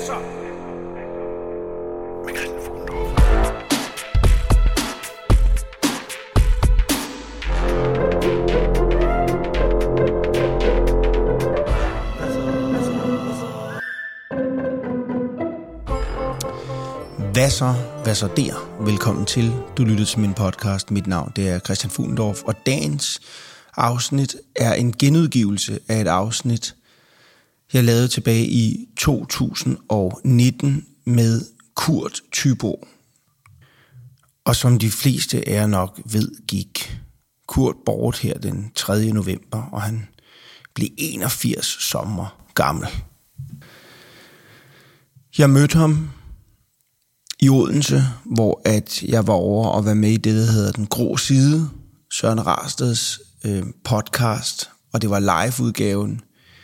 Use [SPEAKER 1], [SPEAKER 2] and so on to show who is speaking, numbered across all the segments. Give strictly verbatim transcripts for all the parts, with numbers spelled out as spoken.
[SPEAKER 1] så? Med Christian Fuglendorf.
[SPEAKER 2] Hvad så? Hvad så der? Velkommen til. Du lytter til min podcast. Mit navn det er Christian Fuglendorf, og dagens afsnit er en genudgivelse af et afsnit, jeg lavede tilbage i to tusind nitten med Kurt Thyboe. Og som de fleste af jer nok ved, gik Kurt bort her den tredje november, og han blev enogfirs sommer gammel. Jeg mødte ham i Odense, hvor at jeg var over og var med i det, der hedder Den Grå Side, Søren Rasteds øh, podcast, og det var live-udgaven.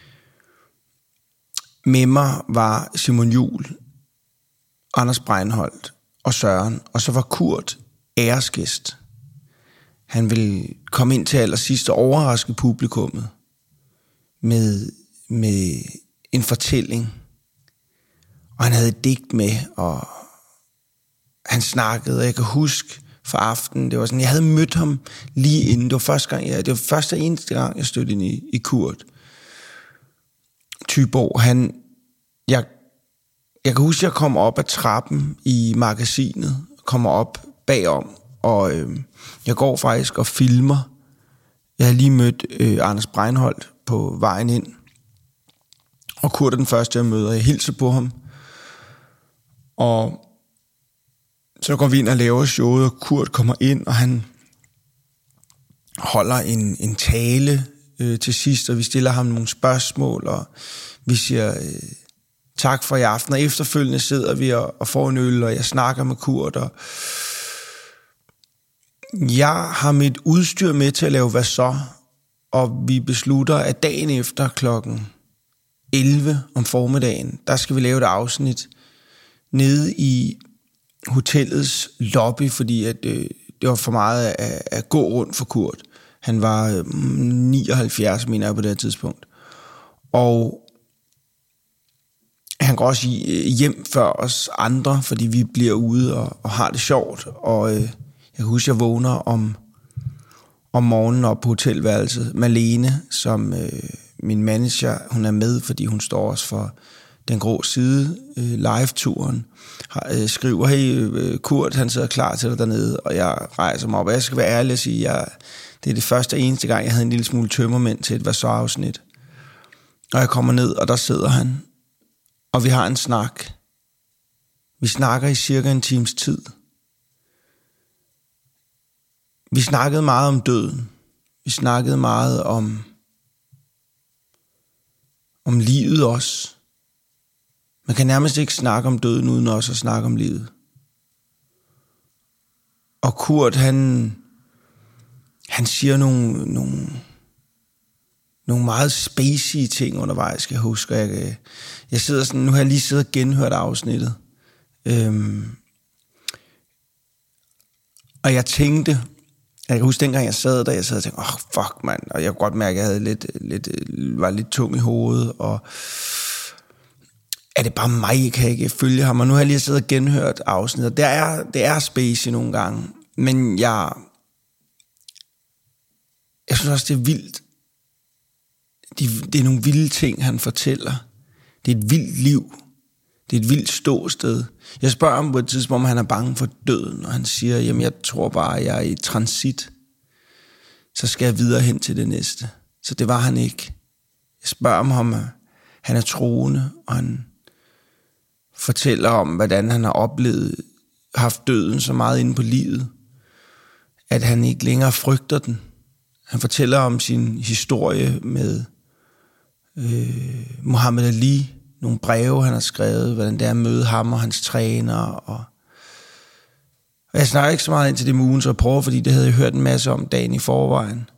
[SPEAKER 2] Med mig var Simon Juhl, Anders Breinholt og Søren, og så var Kurt æresgæst. Han ville komme ind til allersidst og overraske publikummet med, med en fortælling, og han havde et digt med, og han snakkede, og jeg kan huske for aftenen, det var sådan, jeg havde mødt ham lige inden, det var første gang, jeg, det var første og eneste gang, jeg stødte ind i, i Kurt Thyboe. Han, jeg, jeg kan huske, jeg kom op ad trappen i magasinet, kommer op bagom, og øh, jeg går faktisk og filmer. Jeg har lige mødt øh, Anders Breinholt på vejen ind, og Kurt er den første, jeg møder. Jeg hilser på ham, og så går vi ind og laver showet, og Kurt kommer ind, og han holder en, en tale øh, til sidst, og vi stiller ham nogle spørgsmål, og vi siger øh, tak for i aften, og efterfølgende sidder vi og, og får en øl, og jeg snakker med Kurt, og jeg har mit udstyr med til at lave Hvad så? Og vi beslutter, at dagen efter klokken elleve om formiddagen, der skal vi lave et afsnit nede i hotellets lobby, fordi at, øh, det var for meget at, at gå rundt for Kurt. Han var øh, nioghalvfjerds, mener jeg, på det her tidspunkt. Og han går også hjem før os andre, fordi vi bliver ude og, og har det sjovt. Og øh, jeg kan huske, jeg vågner om, om morgenen op på hotelværelset. Malene, som øh, min manager, hun er med, fordi hun står også for Den Grå Side, øh, live-turen, øh, skriver, hey øh, Kurt, han sidder klar til dig dernede, og jeg rejser mig op, og jeg skal være ærlig og sige, jeg, det er det første og eneste gang, jeg havde en lille smule tømmermænd til et Hvad så-afsnit. Og jeg kommer ned, og der sidder han, og vi har en snak. Vi snakker i cirka en times tid. Vi snakkede meget om døden. Vi snakkede meget om, om livet også. Man kan nærmest ikke snakke om døden, uden også at snakke om livet. Og Kurt, han, han siger nogle, nogle, nogle meget spacey ting undervejs, skal jeg huske. Jeg, jeg sidder sådan, nu har jeg lige siddet og genhørt afsnittet. Øhm, og jeg tænkte, jeg kan huske dengang jeg sad der, jeg sad og tænkte, åh oh, fuck mand, og jeg kunne godt mærke, at jeg havde lidt, lidt, var lidt tung i hovedet, og er det bare mig, kan jeg ikke følge ham? Og nu har jeg lige siddet og genhørt afsnittet. Det er, det er spacey nogle gange, men jeg, jeg synes også, det er vildt. Det, det er nogle vilde ting, han fortæller. Det er et vildt liv. Det er et vildt ståsted. Jeg spørger ham på et tidspunkt, om han er bange for døden, og han siger, jamen jeg tror bare, at jeg er i transit. Så skal jeg videre hen til det næste. Så det var han ikke. Jeg spørger ham, om han er troende, og han fortæller om, hvordan han har oplevet, haft døden så meget inde på livet, at han ikke længere frygter den. Han fortæller om sin historie med øh, Muhammad Ali, nogle breve, han har skrevet, hvordan det er at møde ham og hans træner. Og, og jeg snakker ikke så meget ind til det med ugens rapport, fordi det havde jeg hørt en masse om dagen i forvejen.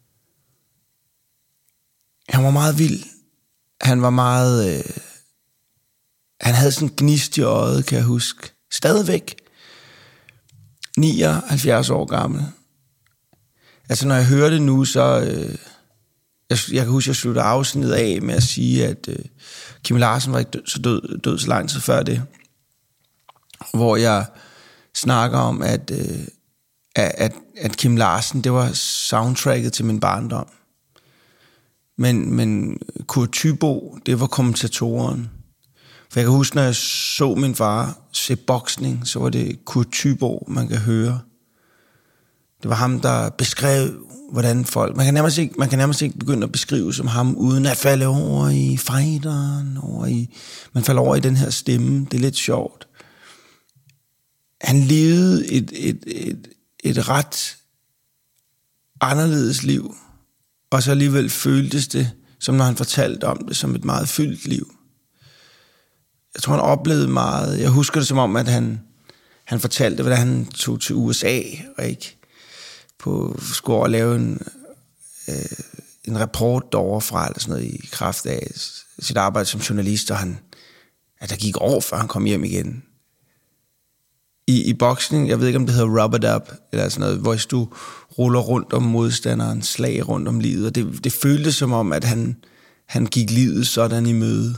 [SPEAKER 2] Han var meget vild. Han var meget Øh, han havde sådan en gnist i øjet, kan jeg huske. Stadigvæk. nioghalvfjerds år gammel. Altså, når jeg hører det nu, så Øh, jeg, jeg kan huske, jeg slutter afsnittet af med at sige, at øh, Kim Larsen var ikke død, så død, død så lang tid før det. Hvor jeg snakker om, at, øh, at, at Kim Larsen, det var soundtracket til min barndom. Men, men Kurt Thyboe, det var kommentatoren. For jeg kan huske, når jeg så min far se boksning, så var det Kurt Thyboe, man kan høre. Det var ham, der beskrev, hvordan folk... Man kan nærmest ikke, man kan nærmest ikke begynde at beskrive som ham, uden at falde over i fighteren, over i... Man falder over i den her stemme. Det er lidt sjovt. Han levede et, et, et, et ret anderledes liv, og så alligevel føltes det, som når han fortalte om det, som et meget fyldt liv. Jeg tror, han oplevede meget. Jeg husker det som om, at han, han fortalte, hvordan han tog til U S A, og ikke på, skulle over lave en, øh, en rapport derovre fra, eller sådan noget, i kraft af sit arbejde som journalist, og han, at der gik år, før han kom hjem igen. I, i boksning, jeg ved ikke, om det hedder rubber-dub, eller sådan noget, hvor du ruller rundt om modstanderen, slag rundt om livet, og det, det føltes som om, at han, han gik livet sådan i møde.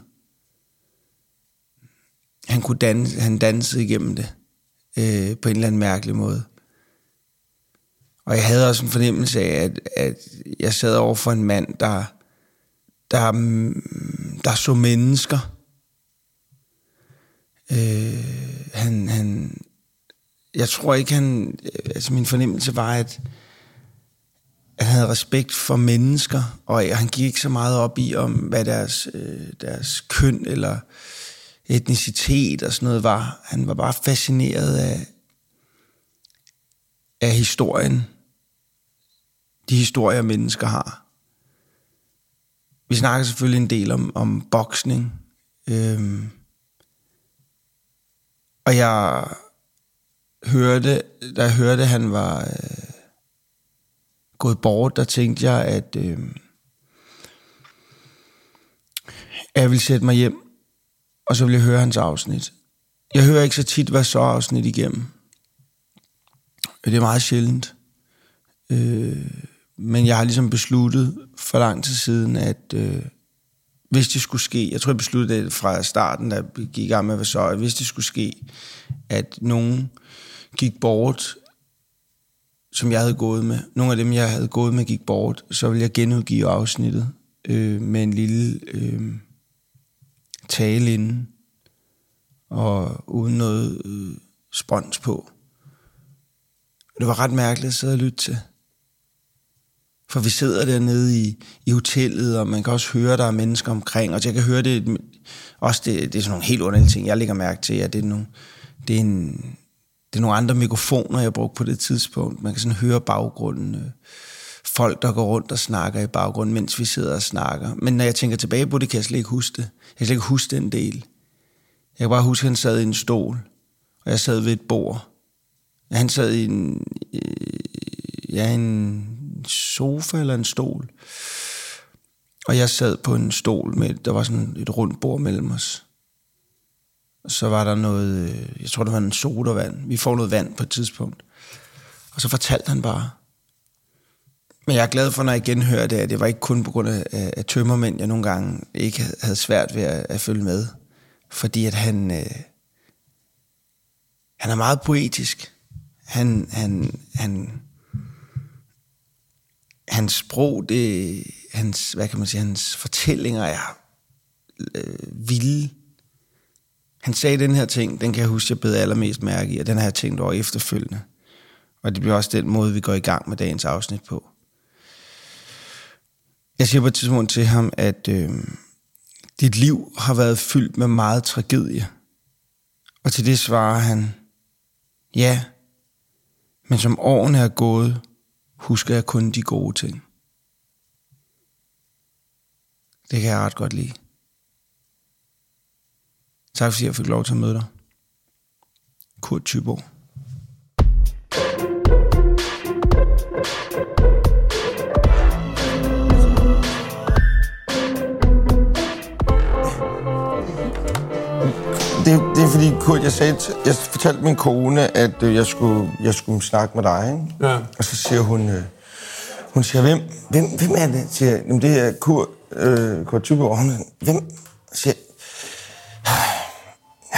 [SPEAKER 2] Han kunne danse, han dansede igennem det, øh, på en eller anden mærkelig måde. Og jeg havde også en fornemmelse af, at, at jeg sad over for en mand, der, der, der så mennesker. Øh, han, han, jeg tror ikke, han... Altså, min fornemmelse var, at, at han havde respekt for mennesker, og han gik ikke så meget op i, om hvad deres, øh, deres køn eller etnicitet og sådan noget var. Han var bare fascineret af, af historien. De historier, mennesker har. Vi snakker selvfølgelig en del om, om boksning. Øhm, og jeg hørte, da jeg hørte, at han var øh, gået bort, der tænkte jeg, at øh, jeg ville sætte mig hjem, og så ville jeg høre hans afsnit. Jeg hører ikke så tit, hvad så afsnit igennem. Det er meget sjældent. Øh, men jeg har ligesom besluttet for lang tid siden, at øh, hvis det skulle ske, jeg tror jeg besluttede det fra starten, da vi gik i gang med hvad så, at hvis det skulle ske, at nogen gik bort, som jeg havde gået med, nogle af dem, jeg havde gået med, gik bort, så ville jeg genudgive afsnittet øh, med en lille øh, tale inden, og uden noget øh, spons på. Det var ret mærkeligt at sidde og lytte til. For vi sidder dernede i, i hotellet, og man kan også høre, der er mennesker omkring, og jeg kan høre det, også det, det er sådan nogle helt underlige ting, jeg lægger mærke til, at det er nogle, det er en, det er nogle andre mikrofoner, jeg brugte på det tidspunkt. Man kan sådan høre baggrunden, folk, der går rundt og snakker i baggrunden, mens vi sidder og snakker. Men når jeg tænker tilbage på det, kan jeg slet ikke huske det. Jeg kan slet ikke huske den del. Jeg kan bare huske, at han sad i en stol, og jeg sad ved et bord. Han sad i en, ja, en sofa eller en stol. Og jeg sad på en stol med, der var sådan et rundt bord mellem os. Og så var der noget, jeg tror det var en sodavand. Vi får noget vand på et tidspunkt. Og så fortalte han bare. Men jeg er glad for, når jeg genhører det, at det var ikke kun på grund af, af tømmermænd, jeg nogle gange ikke havde svært ved at, at følge med. Fordi at han, øh, han er meget poetisk. Han, han, han, hans sprog, det, hans, hvad kan man sige, hans fortællinger er øh, vilde. Han sagde den her ting, den kan jeg huske, jeg bed allermest mærke i, og den har jeg tænkt over efterfølgende. Og det bliver også den måde, vi går i gang med dagens afsnit på. Jeg siger på et tidspunkt til ham, at øh, dit liv har været fyldt med meget tragedie. Og til det svarer han, ja, men som årene er gået, husker jeg kun de gode ting. Det kan jeg ret godt lide. Tak fordi jeg fik lov til at møde dig. Kurt Thyboe. Det, det er fordi, Kurt, jeg, sagde, jeg fortalte min kone, at jeg skulle, jeg skulle snakke med dig, ikke? Ja. Og så siger hun, øh, hun siger, hvem, hvem, hvem er det? Siger, jamen, det er Kurt, øh, Kurt Thyboe. Hun, hvem? Siger,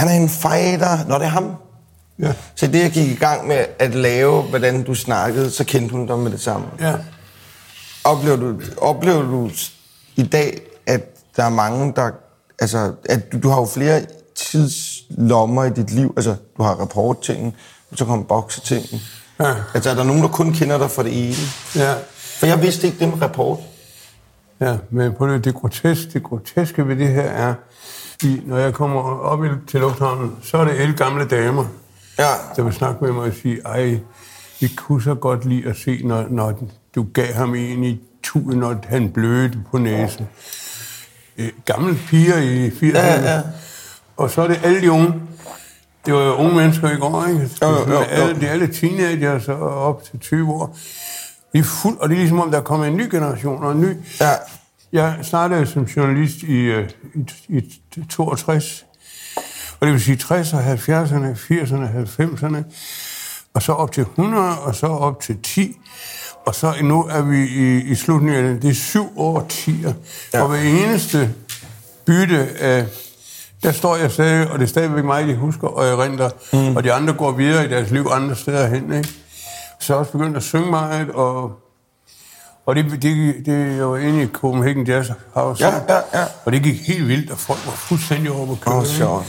[SPEAKER 2] Han er en fighter, når det er ham.
[SPEAKER 1] Ja.
[SPEAKER 2] Så det, jeg gik i gang med at lave, hvordan du snakkede, så kendte hun dig med det samme.
[SPEAKER 1] Ja.
[SPEAKER 2] Oplever du, oplever du i dag, at der er mange, der... Altså, at du, du har jo flere tidslommer i dit liv. Altså, du har rapporttingen, så kommer boksetingen.
[SPEAKER 1] Ja.
[SPEAKER 2] Altså, er der nogen, der kun kender dig for det ene?
[SPEAKER 1] Ja.
[SPEAKER 2] For jeg vidste ikke det med rapport.
[SPEAKER 1] Ja, men på det, det, groteske, det groteske ved det her er, i, når jeg kommer op til lufthavnen, så er det alle gamle damer,
[SPEAKER 2] Ja.
[SPEAKER 1] der vil snakke med mig og sige, ej, vi kunne så godt lide at se, når, når du gav ham en i turen, når han blødte på næsen. Øh, gamle piger i firserne.
[SPEAKER 2] Ja, ja.
[SPEAKER 1] Og så er det alle de unge. Det var jo unge mennesker i går, ikke?
[SPEAKER 2] Jo, jo, jo.
[SPEAKER 1] Alle, de er alle teenager, så op til tyve år. De er fuld, og det er ligesom om, der er kommet en ny generation og en ny.
[SPEAKER 2] Ja.
[SPEAKER 1] Jeg startede som journalist i, i, i toogtres, og det vil sige tresserne, halvfjerdserne, firserne, halvfemserne, og så op til hundrede, og så op til ti, og så nu er vi i, i slutningen af det. Det er syv årtier, ja. Og hver eneste bytte af, der står jeg stadig, og det er stadigvæk mig, de husker, og jeg renter, mm. og de andre går videre i deres liv andre steder hen, ikke? Så er jeg også begyndt at synge meget, og Og det, det, det jeg var inde i Copenhagen Jazz House,
[SPEAKER 2] Ja, ja, ja.
[SPEAKER 1] og det gik helt vildt, og folk var fuldstændig over på køen.
[SPEAKER 2] Åh, sjovt.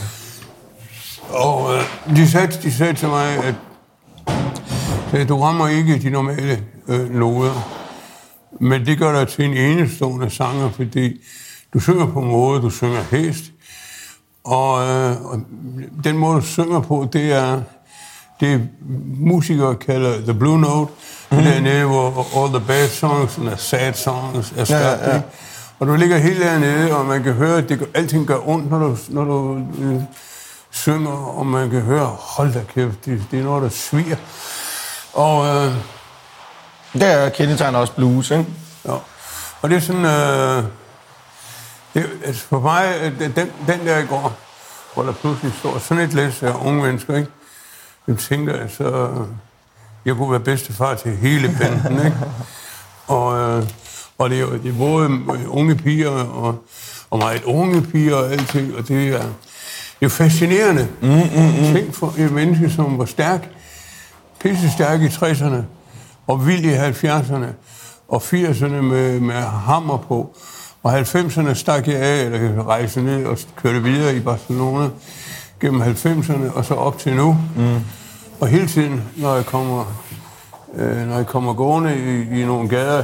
[SPEAKER 1] Og øh, de, sagde, de sagde til mig, at sagde, du rammer ikke de normale øh, noder, men det gør dig til en enestående sanger, fordi du synger på en måde, du synger hæst, og, øh, og den måde, du synger på, det er det musikere kalder the blue note, mm. det er nede, hvor all the bad songs and the sad songs er skabt. Ja, ja. Og du ligger helt dernede, og man kan høre, at det, alting gør ondt, når du, når du øh, synger, og man kan høre, hold da kæft, det, det er noget, der sviger. Og øh,
[SPEAKER 2] det er kendetegner også blues, ikke?
[SPEAKER 1] Ja. Og det er sådan, øh, det, altså for mig, den, den der i går, hvor der pludselig står sådan et læs af unge mennesker, ikke? Jeg tænkte, altså, jeg kunne være bedstefar til hele banden, ikke? Og, øh, og det er jo det er både unge piger og, og meget unge piger og alting, og det er, det er jo fascinerende. Mm, mm, mm. Tænk for et menneske, som var stærk, pisse stærk i tresserne, og vild i halvfjerdserne, og firserne med, med hammer på, og halvfemserne stak jeg af, eller rejse ned og kørte videre i Barcelona, gennem halvfemserne, og så op til nu. Mm. Og hele tiden, når jeg kommer, øh, når jeg kommer gående i, i nogle gader,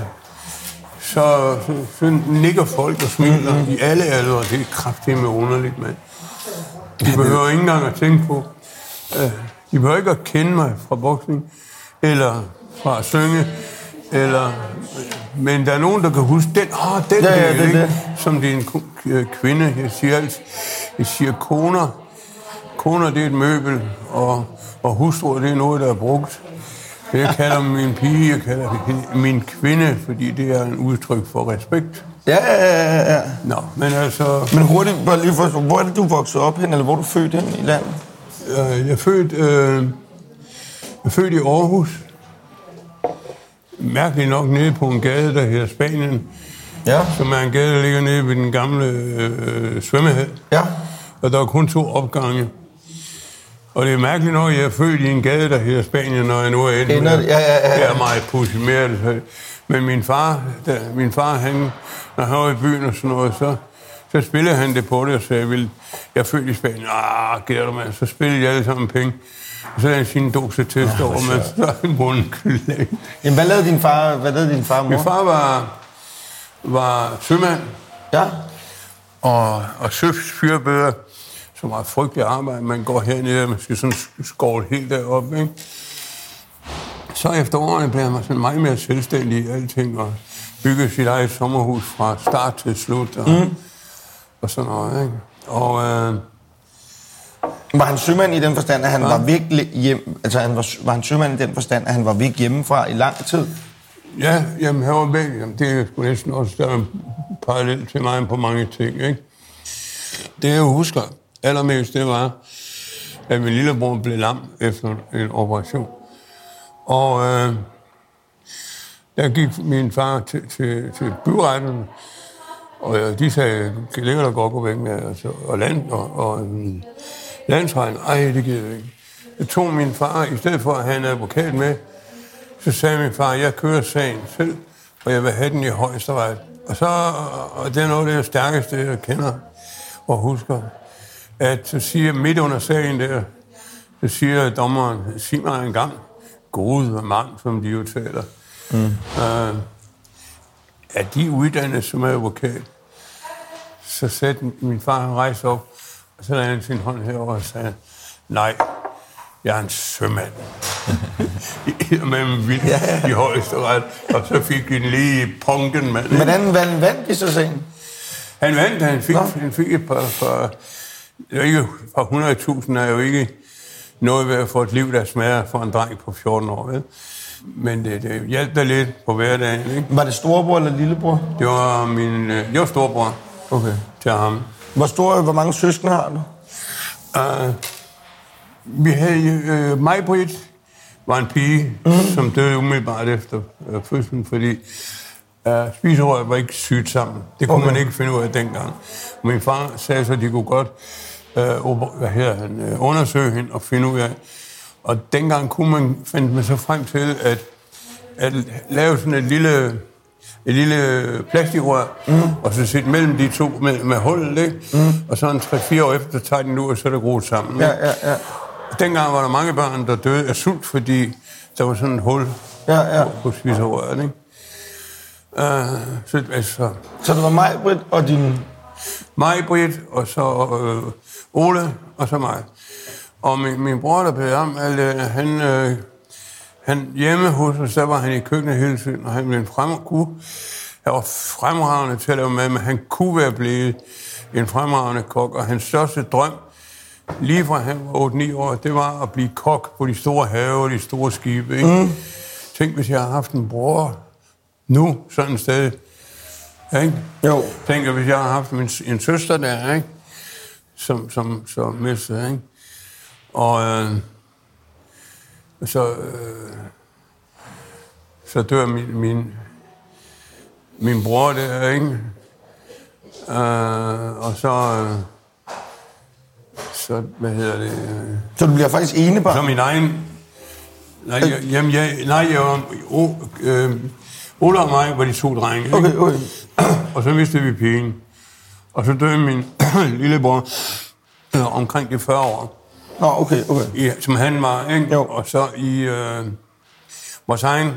[SPEAKER 1] så, så, så nikker folk og smiler mm-hmm. i alle aldre. Det er kraftedeme underligt, mand. De behøver ikke engang at tænke på. Øh, de behøver ikke at kende mig fra boksning, eller fra at synge, eller... Men der er nogen, der kan huske den, åh, oh, den
[SPEAKER 2] ja,
[SPEAKER 1] der,
[SPEAKER 2] ja, det,
[SPEAKER 1] ikke?
[SPEAKER 2] det.
[SPEAKER 1] Som det er en kvinde. Jeg siger altid, jeg siger koner. Koner, det er et møbel, og, og hustruer, det er noget, der er brugt. Jeg kalder min pige, jeg kalder hende min kvinde, fordi det er en udtryk for respekt.
[SPEAKER 2] Ja, ja, ja, ja.
[SPEAKER 1] Nå, men altså...
[SPEAKER 2] Men hurtigt, bare lige for, hvor er det, du voksede op hen, eller hvor er du født hen i landet?
[SPEAKER 1] Jeg er født, øh, jeg er født i Aarhus. Mærkeligt nok nede på en gade, der hedder Spanien. Ja. Som er en gade, der ligger nede ved den gamle øh, svømmehal. Ja. Og der er kun to opgange. Og det er mærkeligt nok, at jeg er født i en gade, der hedder Spanien, når jeg nu er enten. Ja, ja, ja, ja. Det er meget pudsigt mere. Men min far, der, min far, han, når han var i byen og sådan noget, så, så spillede han det på det og sagde, jeg, jeg er født i Spanien. Ah, gætter du, mand. Så spillede jeg alle sammen penge. Og så havde han sin dose test over, men så er han munden klædt.
[SPEAKER 2] Jamen, hvad lavede din far, hvad lavede din far og mor?
[SPEAKER 1] Min far var, var sømand. Ja. Og, og søfyrbøder, som var frygtelig arbejde. Man går hernede, og man skal sådan skåle helt deroppe, ikke? Så efter årene blev han sådan meget mere selvstændig i alting, og byggede sit eget sommerhus fra start til slut, og, mm. og sådan noget, ikke? Og... Øh,
[SPEAKER 2] var han sømand i den forstand, at han ja. var væk hjem, altså han var, var han sømand i den forstand, at han var væk hjemmefra i lang tid?
[SPEAKER 1] Ja, jamen han var væk. Jamen, det er sgu næsten også der er parallelt til mig på mange ting, ikke? Det jeg husker allermest, det var, at min lillebror blev lam efter en operation. Og øh, der gik min far til, til, til byretten, og de sagde, ligger der godt gå væk med, altså, og land, og, og Landsretten, ej, det gider jeg ikke. Jeg tog min far, i stedet for at have en advokat med, så sagde min far, jeg kører sagen selv, og jeg vil have den i højesteret. Og så, og det er noget af det stærkeste, jeg kender og husker, at så siger midt under sagen der, så siger dommeren, sig mig en gang, gode mand, som de jo taler, mm. øh, er de uddannet som advokat? Så satte min far rejse op, og så lagde han sin hånd herover og sagde, nej, jeg er en sømand. Med en vild ja, ja. i højeste ret, og så fik de lige punken, mand.
[SPEAKER 2] Hvordan vandt vandt de så sagen?
[SPEAKER 1] Han vandt, han fik, han fik et par, par, ikke, par hundrede tusind er jo ikke noget ved at få et liv, der smager for en dreng på fjorten år, vel? Men det, det hjalp da lidt på hverdagen, ikke?
[SPEAKER 2] Var det storebror eller lillebror?
[SPEAKER 1] Det var min, det var storebror.
[SPEAKER 2] Okay.
[SPEAKER 1] Til ham.
[SPEAKER 2] Hvor store, hvor mange søskende har du?
[SPEAKER 1] Uh, vi havde, uh, Maj-Britt var en pige, mm. som døde umiddelbart efter uh, fødslen, fordi uh, spiserøret var ikke sygt sammen. Det kunne okay. man ikke finde ud af dengang. Min far sagde så, at de kunne godt uh, hvad hedder han, uh, undersøge hende og finde ud af. Og dengang kunne man, fandt man så frem til, at, at lave sådan et lille... et lille plastikrør, mm. og så sætte mellem de to med, med hullet, ikke? Mm. Og så en tre-fire år efter, tager den ud, og så er det groet sammen.
[SPEAKER 2] Ja, ja, ja.
[SPEAKER 1] Dengang var der mange børn, der døde af sult, fordi der var sådan et hul
[SPEAKER 2] ja, ja.
[SPEAKER 1] på spiserøret, ikke? Uh, så, altså,
[SPEAKER 2] så det var Maj-Britt og din...
[SPEAKER 1] Maj-Britt, og så øh, Ole, og så mig. Og min, min bror, der blev ham, han... Øh, Han hjemme hos os, der var han i køkkenet hele tiden, og han blev en fremragende, han var fremragende til at lave mad, men han kunne være blevet en fremragende kok, og hans største drøm, lige fra han var otte ni år, det var at blive kok på de store have og de store skibe, ikke? Mm. Tænk, hvis jeg havde haft en bror nu, sådan et sted, ikke? Jo. Tænk, hvis jeg havde haft en, en søster der, ikke? Som, som, som mistede, ikke? Og... Øh, Så, øh, så dør min, min, min bror der, ikke? Øh, og så, øh, så, hvad hedder det? Øh,
[SPEAKER 2] så du bliver faktisk enebarn?
[SPEAKER 1] Så min egen, nej, jeg, jamen, jeg, nej, jeg var, oh, øh, Ole og mig var de to drenge, ikke?
[SPEAKER 2] Okay, okay.
[SPEAKER 1] Og så mistede vi pigen. Og så døde min lillebror øh, omkring de fyrre år.
[SPEAKER 2] Nå, okay, okay.
[SPEAKER 1] I, som han var, ikke?
[SPEAKER 2] Jo.
[SPEAKER 1] Og så i øh, vores egen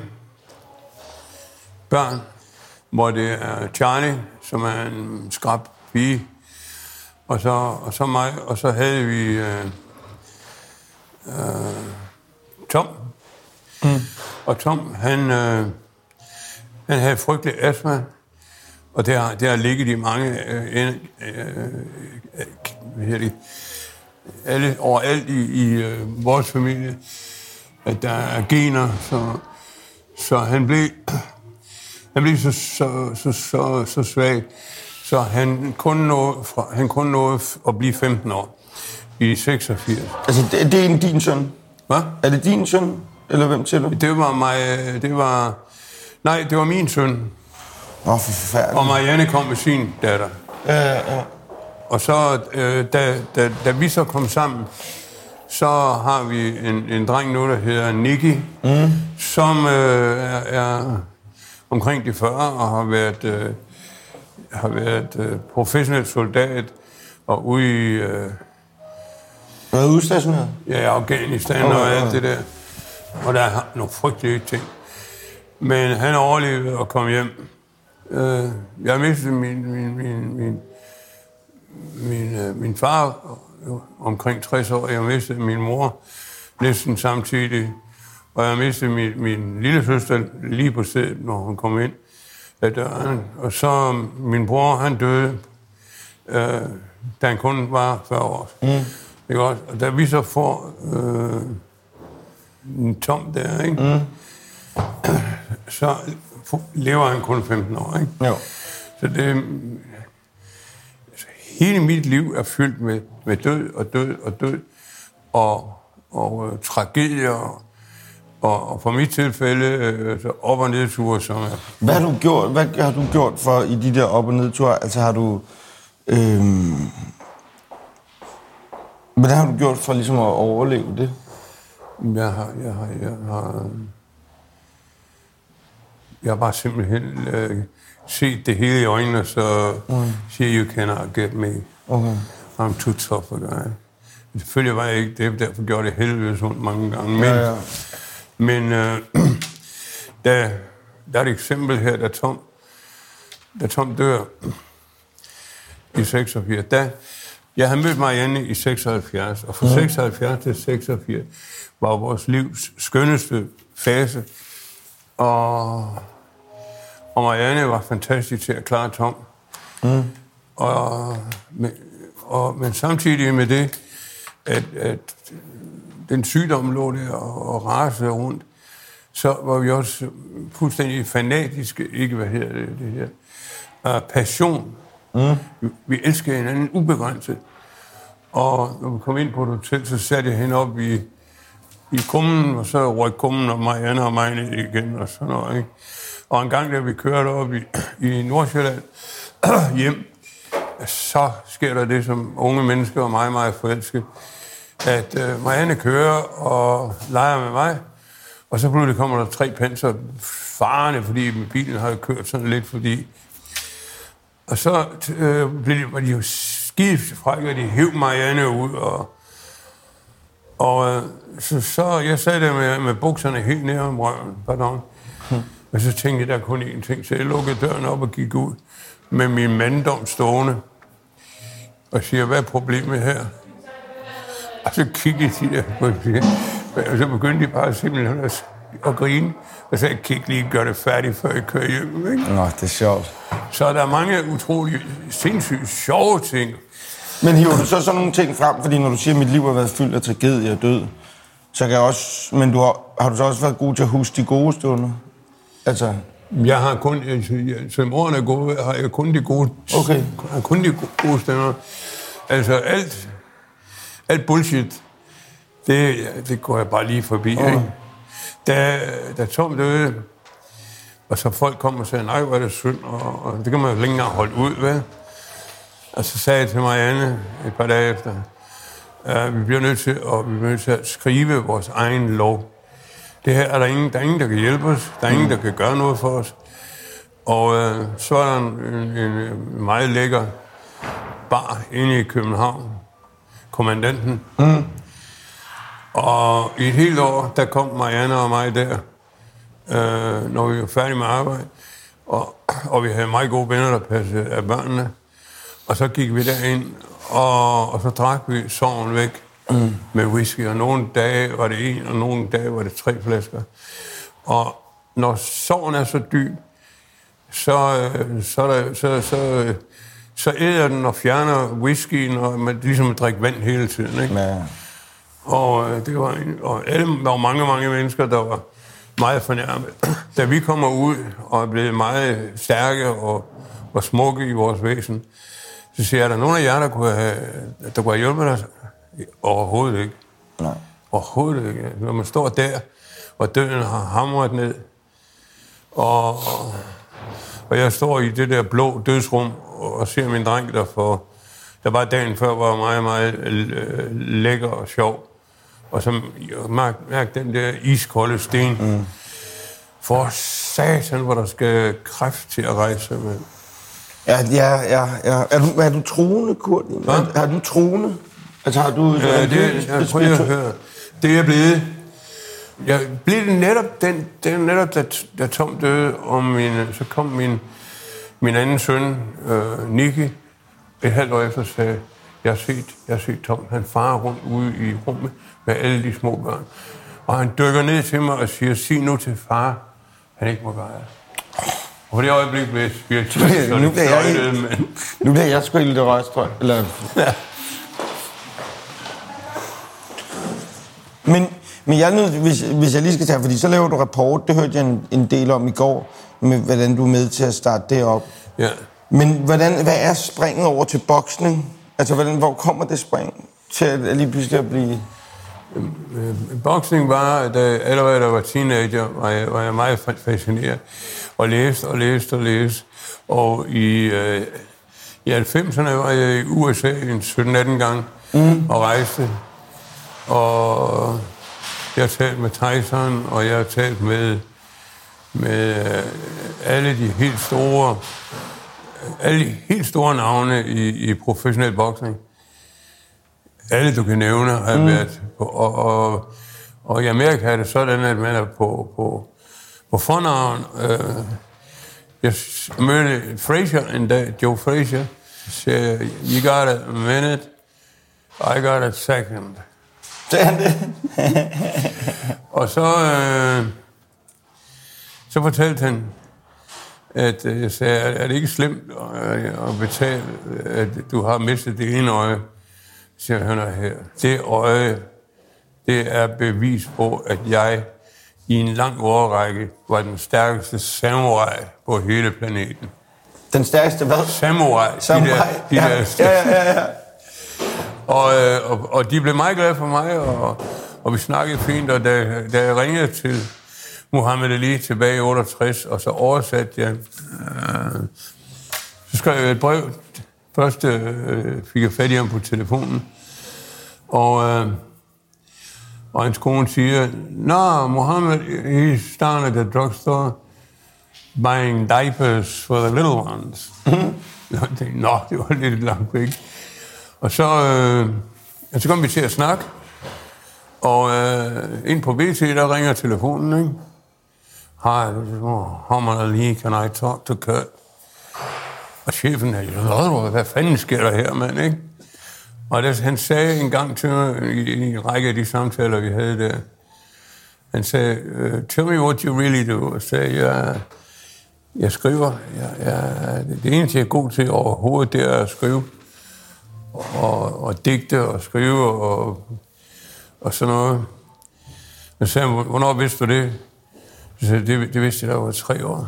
[SPEAKER 1] børn, hvor det er Charlie, som er en skrab pige, og så, og så mig, og så havde vi øh, øh, Tom. Mm. Og Tom, han, øh, han havde frygtelig astma, og det har, det har ligget i mange øh, øh, øh, hvad hedder det, alle, overalt i, i øh, vores familie, at der er gener, så, så han blev, han blev så, så, så, så, så svag, så han kun nåede, fra, han kun nåede at blive femten år i seksogfirs.
[SPEAKER 2] Altså, det, det er din søn?
[SPEAKER 1] Hvad? Er
[SPEAKER 2] det din søn, eller hvem til du?
[SPEAKER 1] Det var mig, det var, nej, det var min søn.
[SPEAKER 2] Åh, oh, for forfærdeligt.
[SPEAKER 1] Og Marianne kom med sin datter.
[SPEAKER 2] Ja, ja.
[SPEAKER 1] Og så, øh, da, da, da vi så kom sammen, så har vi en, en dreng nu, der hedder Nicky, mm. som øh, er, er omkring de fyrre og har været, øh, har været øh, professionel soldat og ude i... Øh,
[SPEAKER 2] Hvad er udstationeret?
[SPEAKER 1] Ja, i Afghanistan okay, og alt okay. det der. Og der er nogle frygtelige ting. Men han overlevede og kom hjem. Øh, jeg mistede min... min, min, min Min, øh, min far omkring tres år, jeg mistede min mor næsten samtidig, og jeg mistede min, min lille søster lige på stedet, når hun kom ind ad døren. Og så min bror, han døde, øh, da han kun var fyrre år. Mm. Ikke også? Og da vi så får øh, en Tom der, ikke? Mm. så lever han kun femten år. Ikke?
[SPEAKER 2] Jo.
[SPEAKER 1] Så det... Hele mit liv er fyldt med, med død og død og død og, og uh, tragedier og, og for mit tilfælde uh, op- og nedture, som er...
[SPEAKER 2] Hvad har du gjort, hvad har du gjort for i de der op- og nedture? Altså har du... Øhm, Hvordan har du gjort for ligesom at overleve det?
[SPEAKER 1] Jeg har, jeg har, jeg har, jeg har bare simpelthen øh, set det hele i øjnene, så mm. siger you cannot get me. Okay. I'm too tough a guy. Selvfølgelig var jeg ikke det, derfor gjorde det helvedes ondt mange gange. Men, ja, ja. men øh, der, der er et eksempel her, da Tom, da Tom dør i seksogfirs. Da, jeg havde mødt Marianne i seksoghalvfjerds, og fra mm. seksoghalvfjerds til seksogfirs var vores livs skønneste fase. Og, og Marianne var fantastisk til at klare Tom. Mm. Og, men, og, men samtidig med det, at, at den sygdom lå der og, og rasede rundt, så var vi også fuldstændig fanatiske, ikke hvad hedder det, det her, uh, passion. Mm. Vi, vi elskede hinanden ubegrænset. Og når vi kom ind på et hotel, så satte jeg hende op i, i kummen, og så røg kummen og Marianne og mig ned igen, og sådan noget, ikke? Og en gang, da vi kørte op i, i Nordsjælland hjem, så sker der det, som unge mennesker og mig meget forelsket, at øh, Marianne kører og leger med mig, og så pludselig kommer der tre panser farende, fordi bilen har kørt sådan lidt, fordi... Og så øh, blev de, var de jo skidefrække, og de hæv Marianne ud, og... Og øh, så, så jeg sad der med, med bukserne helt ned om røven, pardon. Hmm. Og så tænkte jeg, der kun én ting, så jeg lukkede døren op og gik ud med min manddom stående, og siger, hvad er problemet her? Og så kiggede de der på det, og så begyndte de bare simpelthen at, at grine, og så kig lige, gør det færdigt, før jeg kører hjem, ikke?
[SPEAKER 2] Nå, det er sjovt.
[SPEAKER 1] Så der er mange utrolige, sindssygt sjove ting.
[SPEAKER 2] Men hiver du så sådan nogle ting frem, fordi når du siger, at mit liv har været fyldt af tragedie og død, så kan jeg også, men du har, har du så også været god til at huske de gode stunder? Altså...
[SPEAKER 1] Jeg har kun, som årene er gode, har jeg kun de gode,
[SPEAKER 2] okay.
[SPEAKER 1] har kun de gode stunder. Altså alt, alt bullshit, det, det går jeg bare lige forbi, okay. Ikke? Da, da Tom døde, og så folk kom og sagde, nej, hvor er det synd, og, og det kan man jo ikke engang holde ud, vel? Og så sagde jeg til Marianne et par dage efter, at vi bliver nødt til, og vi bliver nødt til at skrive vores egen lov. Det her er der ingen, der er ingen, der kan hjælpe os. Der er ingen, der kan gøre noget for os. Og øh, så er der en, en, en meget lækker bar inde i København. Kommandanten. Mm. Og i et helt år, der kom Marianne og mig der, øh, når vi var færdige med arbejde. Og, og vi havde meget gode venner, der passede af børnene. Og så gik vi derind, og, og så drak vi sorgen væk. Mm. Med whisky, og nogle dage var det en, og nogle dage var det tre flasker. Og når sorgen er så dyb, så, så, der, så, så, så æder den og fjerner whiskyen, og man ligesom at drikke vand hele tiden, ikke? Ja. Og, det var, og alle, der var mange, mange mennesker, der var meget fornærmet. Da vi kommer ud og er blevet meget stærke og, og smukke i vores væsen, så siger jeg, er der nogen af jer, der kunne have, der kunne have hjulpet os? Overhovedet ikke. Nej. Overhovedet ikke. Når man står der, og døden har hamret ned, og, og jeg står i det der blå dødsrum, og ser min dreng, der for, der var dagen før, var meget, meget lækker og sjov. Og så mærk, mærk den der iskolde sten. Mm. For satan, hvor der skal kræft til at rejse med.
[SPEAKER 2] Ja, ja, ja. ja. Er, du, er du troende, Kurt? Er, er du troende? Altså, har du...
[SPEAKER 1] Ja, det, det, jeg prøver at høre. Det er blevet... Jeg blev det netop, den, den, netop da, da Tom døde, og min, så kom min, min anden søn, øh, Nicky, et halvt år efter, sagde, jeg har set, jeg har set Tom, han farer rundt ude i rummet med alle de små børn. Og han dykker ned til mig og siger, sig nu til far, han ikke må gøre det. Og på det øjeblik blev jeg spirituelt,
[SPEAKER 2] nu bliver jeg, men... nu bliver jeg sgu helt røst, tror jeg. Eller... Ja. Men, men jeg er nødt, hvis, hvis jeg lige skal tage, fordi så laver du rapport, det hørte jeg en, en del om i går, med hvordan du er med til at starte det op.
[SPEAKER 1] Ja.
[SPEAKER 2] Men hvordan, hvad er springet over til boksning? Altså, hvordan, hvor kommer det spring til at lige pludselig at blive...
[SPEAKER 1] Boksning var, da allerede da jeg var teenager, var jeg, var jeg meget fascineret, og læste og læste og læste. Og i, øh, i halvfemserne var jeg i U S A en sytten atten gang, mm. og rejste. Og jeg har talt med Tyson, og jeg har talt med, med alle de helt store, alle de helt store navne i, i professionel boksning. Alle, du kan nævne, har mm. været på, og, og, og i Amerika er det sådan, at man er på, på, på fornavn. Øh, jeg mødte Frazier en dag, Joe Frazier, siger, you got a minute, I got a second.
[SPEAKER 2] Sagde han det?
[SPEAKER 1] Og så, øh, så fortalte han, at jeg sagde, er det ikke slemt at betale, at du har mistet det ene øje? Så siger han her, det øje, det er bevis på, at jeg i en lang årrække var den stærkeste samurai på hele planeten.
[SPEAKER 2] Den stærkeste hvad?
[SPEAKER 1] Samurai.
[SPEAKER 2] Samurai.
[SPEAKER 1] De der, de
[SPEAKER 2] ja.
[SPEAKER 1] der
[SPEAKER 2] ja, ja, ja, ja.
[SPEAKER 1] Og, og, og de blev meget glade for mig, og, og vi snakkede fint, og da, da jeg ringede til Muhammad Ali tilbage i otteogtres, og så oversatte jeg, øh, så skrev jeg et brev. Først øh, fik jeg fat i ham på telefonen, og, øh, og hans kone siger, no, Muhammad, he's down at the drugstore buying diapers for the little ones. Mm-hmm. Jeg tænkte, nå, det var lidt langt væk. Og så, øh, så kom vi til at snakke, og øh, ind på B T, der ringer telefonen, ikke? Hi, Muhammad Ali, can I talk to Kurt? Og chefen er, hvad fanden sker der her, mand, ikke? Og der, han sagde en gang til mig, i, i en række af de samtaler, vi havde der, han sagde, tell me what you really do. Og sagde, jeg, jeg skriver, jeg, jeg, det eneste, jeg er god til overhovedet, det er at skrive. Og, og digte og skrive og, og sådan noget. Men sagde han, hvornår vidste du det? Så sagde, det, det vidste jeg, da jeg var tre år.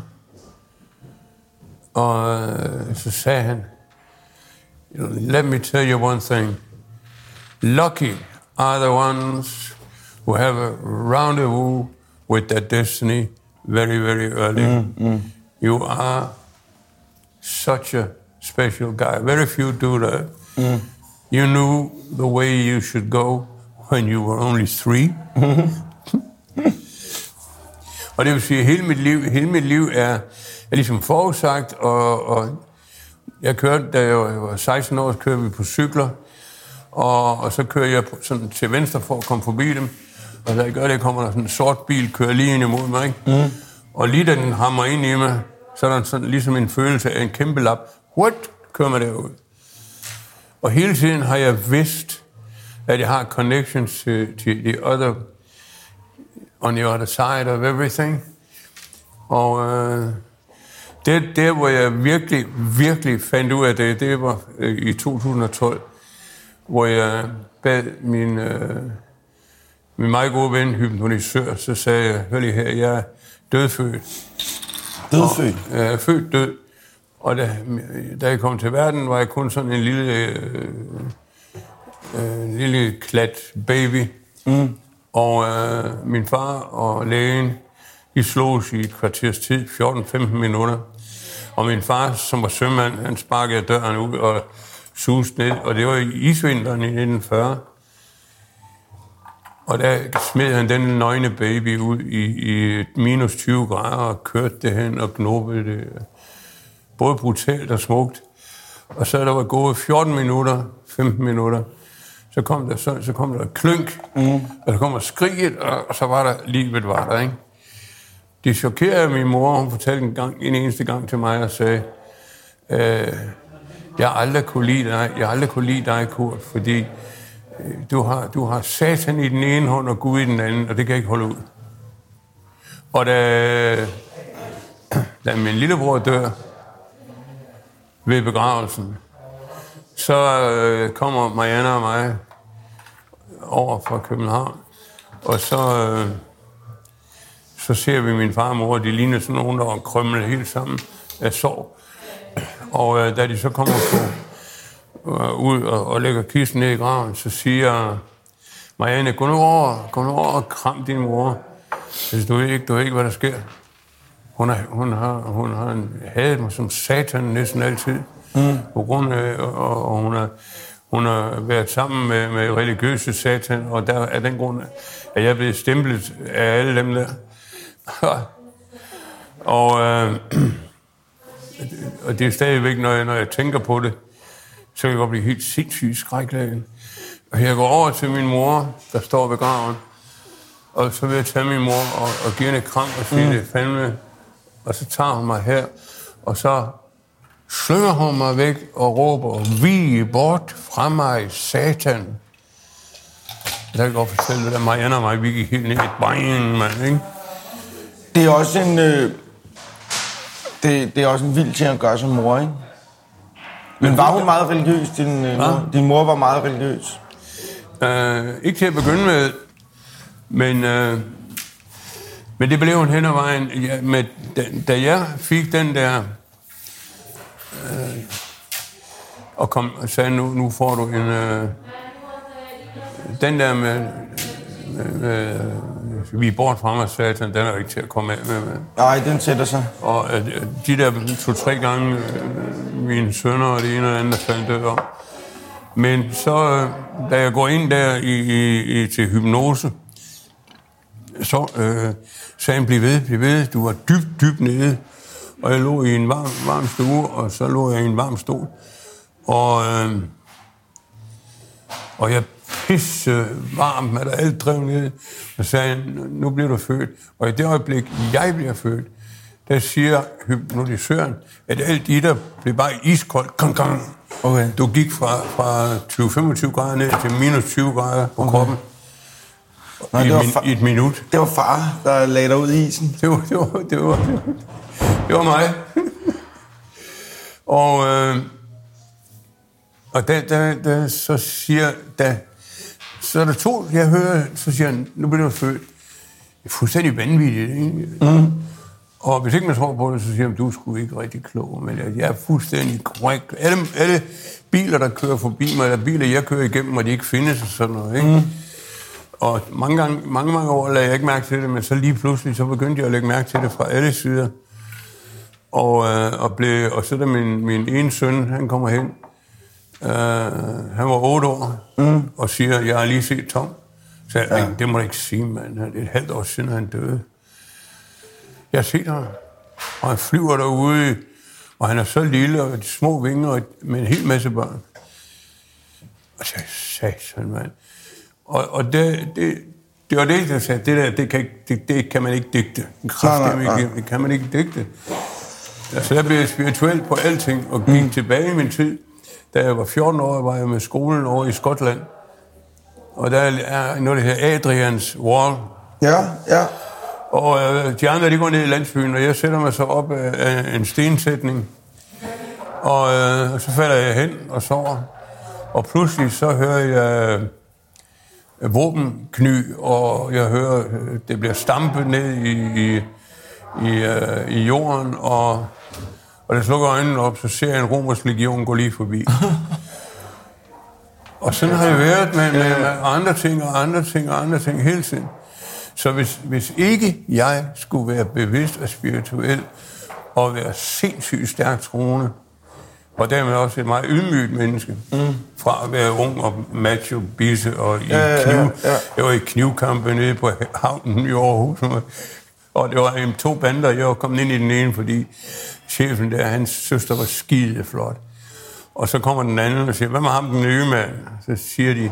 [SPEAKER 1] Og øh, så sagde han, let me tell you one thing. Lucky are the ones who have a rendezvous with their destiny very, very early. Mm, mm. You are such a special guy. Very few do that. Mm. You knew the way you should go when you were only three. Og det vil sige, at hele mit liv, hele mit liv er, er ligesom forudsagt, og, og jeg kørte, da jeg var seksten år, så kørte vi på cykler, og, og så kører jeg sådan til venstre for at komme forbi dem, og da jeg gør det, kommer der sådan en sort bil, kører lige ind imod mig, ikke? Mm. Og lige da den hammer ind i mig, så er der sådan ligesom en følelse af en kæmpe lap. What? Kører man derud. Og hele tiden har jeg vidst, at jeg har connections til, til the other, on the other side of everything. Og øh, det, der, hvor jeg virkelig, virkelig fandt ud af det, det var øh, i to tusind og tolv, hvor jeg bad min, øh, min meget gode ven, hypnotisør, så sagde jeg, hør lige her, jeg er dødfødt.
[SPEAKER 2] Dødfødt?
[SPEAKER 1] Og, jeg er født død. Og da, da jeg kom til verden, var jeg kun sådan en lille, øh, øh, lille klat baby. Mm. Og øh, min far og lægen, de slogs i et kvarters tid, fjorten til femten minutter. Og min far, som var sømand, han sparkede døren ud og susede ned. Og det var i isvinteren i nitten fyrre. Og der smed han den nøgne baby ud i, i minus tyve grader og kørte det hen og knuppede det. Både brutalt og smukt. Og så der var gået fjorten minutter, femten minutter, så kom der, så, så kom der et klynk, mm. og så kom der skriget, og, og så var der, livet var der, ikke? Det chokerede min mor, hun fortalte en, gang, en eneste gang til mig og sagde, øh, jeg har aldrig kunne lide dig, jeg har aldrig kunne lide dig, Kurt, fordi øh, du, har, du har satan i den ene hånd og Gud i den anden, og det kan jeg ikke holde ud. Og da, da min lillebror dør ved begravelsen, så øh, kommer Marianne og mig over fra København, og så, øh, så ser vi min far og mor, de ligner sådan nogen, der var krømlet helt sammen af sorg. Og øh, da de så kommer på, øh, ud og, og lægger kisten ned i graven, så siger Marianne, gå nu over, gå nu over og kram din mor. Altså, du ved ikke, du ved ikke, hvad der sker. Hun har, hun har, hun har hadet mig som satan næsten altid. Mm. På grund af, og, og hun, har, hun har været sammen med, med religiøse satan, og der er den grund, at jeg er blevet stemplet af alle dem der. og, øh, og det er stadigvæk, når jeg, når jeg tænker på det, så kan jeg godt blive helt sindssygt skræklagen. Og jeg går over til min mor, der står ved graven, og så vil jeg tage min mor og, og give hende et kram og sige, mm. det fandme. Og så tager hun mig her, og så slynger hun mig væk og råber, vige bort fra mig, satan. Jeg kan godt fortælle det der, Marianne og mig, vi gik helt ned i et bang, mand, ikke?
[SPEAKER 2] Det er også en, øh, det, det er også en vild ting at gøre som mor, ikke? Men var hun meget religiøs, din, øh, mor? Din mor var meget religiøs?
[SPEAKER 1] Uh, ikke til at begynde med, men, uh, men det blev hun hen ad vejen. Ja, med, da, da jeg fik den der, uh, og kom og sagde, nu, nu får du en, uh, den der med, med, med vi er bort fra mig, satan, den er jo ikke til at komme af med. med.
[SPEAKER 2] Nej, den sætter sig.
[SPEAKER 1] Og uh, de der to-tre gange, uh, mine sønner og det ene og andet, der faldt død om. Men så, da jeg går ind der i, i, i, til hypnose, så øh, sagde han, bliv ved, bliv ved, du var dybt, dybt nede. Og jeg lå i en varm, varm stue, og så lå jeg i en varm stol. Og, øh, og jeg pisse varmt med, der alt drev ned. Og sagde han, nu bliver du født. Og i det øjeblik, jeg bliver født, der siger hypnotisøren, at alt i dig blev bare iskoldt. Kong, kong. Okay. Du gik fra, fra tyve til femogtyve grader ned til minus tyve grader på okay. kroppen.
[SPEAKER 2] Nej,
[SPEAKER 1] I,
[SPEAKER 2] det var
[SPEAKER 1] min,
[SPEAKER 2] far,
[SPEAKER 1] I et minut.
[SPEAKER 2] Det var far, der lagde dig ud i isen.
[SPEAKER 1] Det var, det var, det var, det var, det var mig. og øh, og da, da, da, så siger, da, så er der to, jeg hører, så siger han, nu bliver du født. Det er fuldstændig vanvittigt, ikke? Mm. Og hvis ikke man tror på det, så siger man, du er sgu ikke rigtig klog, men jeg er fuldstændig korrekt. Alle, alle biler, der kører forbi mig, eller biler, jeg kører igennem, og de ikke findes og sådan noget, ikke? Mm. Og mange, gange, mange, mange år lagde jeg ikke mærke til det, men så lige pludselig, så begyndte jeg at lægge mærke til det fra alle sider. Og, øh, og, blev, og så da min, min ene søn, han kommer hen, øh, han var otte år, mm. og siger, jeg har lige set Tom. Så jeg, ja. Det må du ikke sige, mand. Det er et halvt år siden, han døde. Jeg har set ham, og han flyver derude, og han er så lille, og de små vinger, med en hel masse børn. Og så sagde jeg, mand. Og, og det, det, det var det, jeg sagde, det der, det kan, det, det kan man ikke digte. Kraft, det kan man ikke digte. Altså, jeg blev spirituel på alting, og gik mm. tilbage i min tid. Da jeg var fjorten år, var jeg med skolen over i Skotland. Og der er noget, der hedder Adrians Wall.
[SPEAKER 2] Ja, ja.
[SPEAKER 1] Og øh, de andre, de går ned i landsbyen, og jeg sætter mig så op af en stensætning. Og øh, så falder jeg hen og sover. Og pludselig så hører jeg øh, våbenkny, og jeg hører, øh, det bliver stampet ned i, i, i, øh, i jorden. Og, og da jeg slukker øjnene op, så ser jeg en romersk legion gå lige forbi. Og sådan har jeg været med, med, med andre ting og andre ting og andre ting hele tiden. Så hvis, hvis ikke jeg skulle være bevidst og spirituel, og være sindssygt stærkt troende, og dermed også et meget ydmygt menneske, mm. fra at være ung og macho, bisse og i ja, kniv. Ja, ja. Jeg var i knivkampe nede på havnen i Aarhus, og det var en, to bander, jeg var kommet ind i den ene, fordi chefen der, hans søster var skide flot. Og så kommer den anden og siger, hvad med ham den nye mand? Så siger de,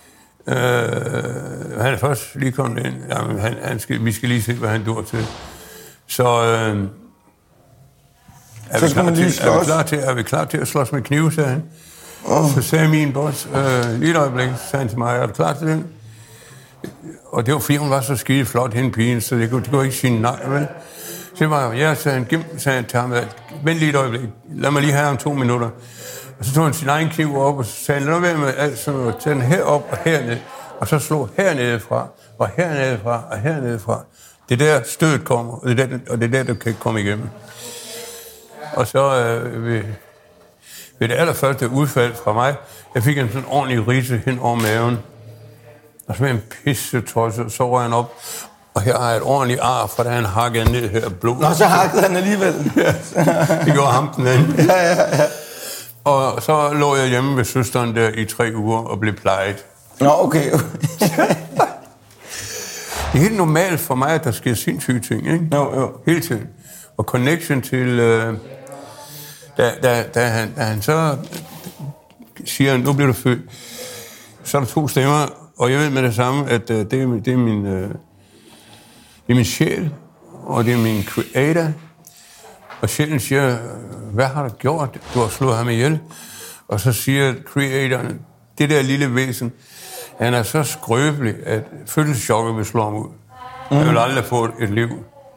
[SPEAKER 1] øh, han er først lige kommet ind, jamen, han, han skal, vi skal lige se, hvad han dur til. Så øh, er,
[SPEAKER 2] så
[SPEAKER 1] vi klar
[SPEAKER 2] til,
[SPEAKER 1] er, vi klar til, er vi klar til at slås med knive, sagde han. Oh. Så sagde min boss, øh, lige et øjeblik, sagde han til mig, er du klar til den? Og det var fordi, hun var så skide flot, hende pigen, så det kunne, det kunne ikke sige nej, vel? Så var jeg, ja, sagde han, sagde han til ham, vent lige et øjeblik, lad mig lige have ham to minutter. Og så tog han sin egen kniv op, og så sagde han, lad være med alt sådan noget, tage den herop og herned, og så slå hernede fra, og hernede fra, og hernede fra. Det der stødet kommer, og det er der, og det er der, du kan komme igennem. Og så øh, ved, ved det allerførste udfald fra mig, jeg fik en sådan ordentlig ridse hen over maven, og så med en pisse tosset, så røg han op, og her har jeg et ordentligt ar, for da han hakkede ned her blod.
[SPEAKER 2] Nå, så hakkede han alligevel.
[SPEAKER 1] Ja, det gjorde ham den anden.
[SPEAKER 2] Ja, ja, ja.
[SPEAKER 1] Og så lå jeg hjemme ved søsteren der i tre uger og blev plejet.
[SPEAKER 2] Nå, okay.
[SPEAKER 1] Det er helt normalt for mig, at der sker sindssyge ting, ikke?
[SPEAKER 2] Jo, jo.
[SPEAKER 1] Hele tiden. Og connection til... Øh, da, da, da, han, da han så siger, nu bliver du født, så er der to stemmer, og jeg ved med det samme, at øh, det, er, det, er min, øh, det er min sjæl, og det er min creator. Og sjælen siger, hvad har du gjort? Du har slået ham ihjel. Og så siger creatoren, det der lille væsen, han er så skrøbelig, at fødselschokket vil slå ham ud. Mm. Han vil aldrig få et liv.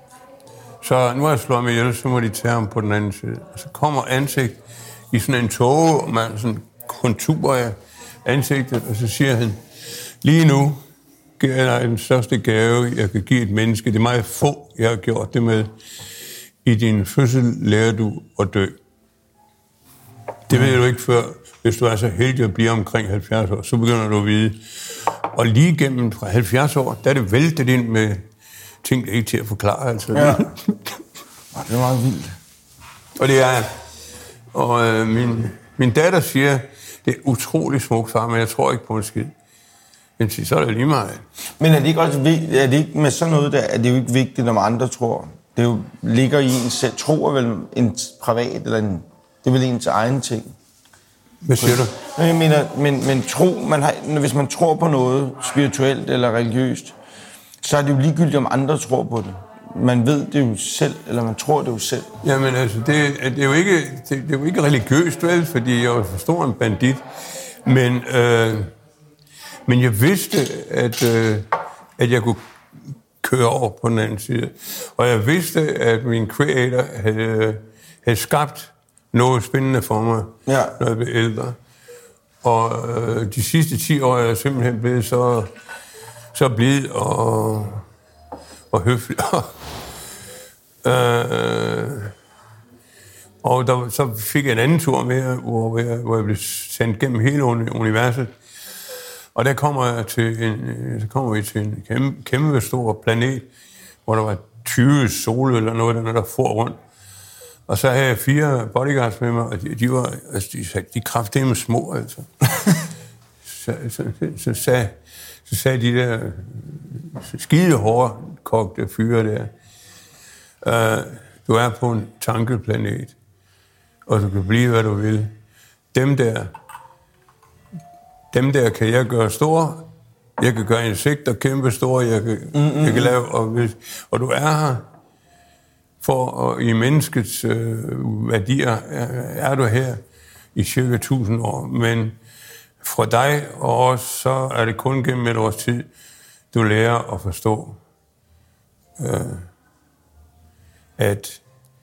[SPEAKER 1] Så nu har jeg slået ham ihjel, så må de tage ham på den anden side. Og så kommer ansigt i sådan en tåge, og man sådan konturer af ansigtet, og så siger han, lige nu giver jeg den største gave, jeg kan give et menneske. Det er meget få, jeg har gjort det med. I din fødsel lærer du at dø. Det ved du ikke før, hvis du er så heldig at blive omkring halvfjerds år, så begynder du at vide. Og lige gennem fra halvfjerds år, der er det væltet ind med ting, der ikke er til at forklare. Altså.
[SPEAKER 2] Ja. Det er meget vildt.
[SPEAKER 1] Og det er... Og øh, min, min datter siger, det er utrolig smukt, far, men jeg tror ikke på en skid. Men så er det lige meget.
[SPEAKER 2] Men er det ikke også vigtigt, er det ikke med sådan noget der, er det jo ikke vigtigt, når andre tror? Det jo ligger i en selv. Tro er vel en privat, eller en, det er vel ens egen ting.
[SPEAKER 1] Hvad siger du?
[SPEAKER 2] Jeg mener, men, men tro, man har, hvis man tror på noget spirituelt eller religiøst, så er det jo ligegyldigt, om andre tror på det. Man ved det jo selv, eller man tror det jo selv.
[SPEAKER 1] Jamen altså, det, det, er, jo ikke, det, det er jo ikke religiøst, vel, fordi jeg forstår en bandit. Men, øh, men jeg vidste, at, øh, at jeg kunne køre over på den anden side. Og jeg vidste, at min creator havde, havde skabt noget spændende for mig, ja. Når jeg blev ældre. Og øh, de sidste ti år er jeg simpelthen blevet så, så blid og, og høflig. øh, og der, så fik jeg en anden tur med, hvor jeg, hvor jeg blev sendt gennem hele universet. Og der kommer, jeg til en, så kommer vi til en kæmpe, kæmpe stor planet, hvor der var tyve sol eller noget, der, der for rundt. Og så havde jeg fire bodyguards med mig, og de, de var, altså, de, de kraftedeme små, altså. så, så, så, så, sagde, så sagde de der skide hårde kogte fyre der, uh, du er på en tankeplanet, og du kan blive, hvad du vil. Dem der, dem der kan jeg gøre store, jeg kan gøre insekter kæmpe store, jeg kan, mm-hmm. jeg kan lave, og, og du er her, for og i menneskets øh, værdier er, er du her i cirka tusind år, men fra dig og os, så er det kun gennem et års tid, du lærer at forstå, øh, at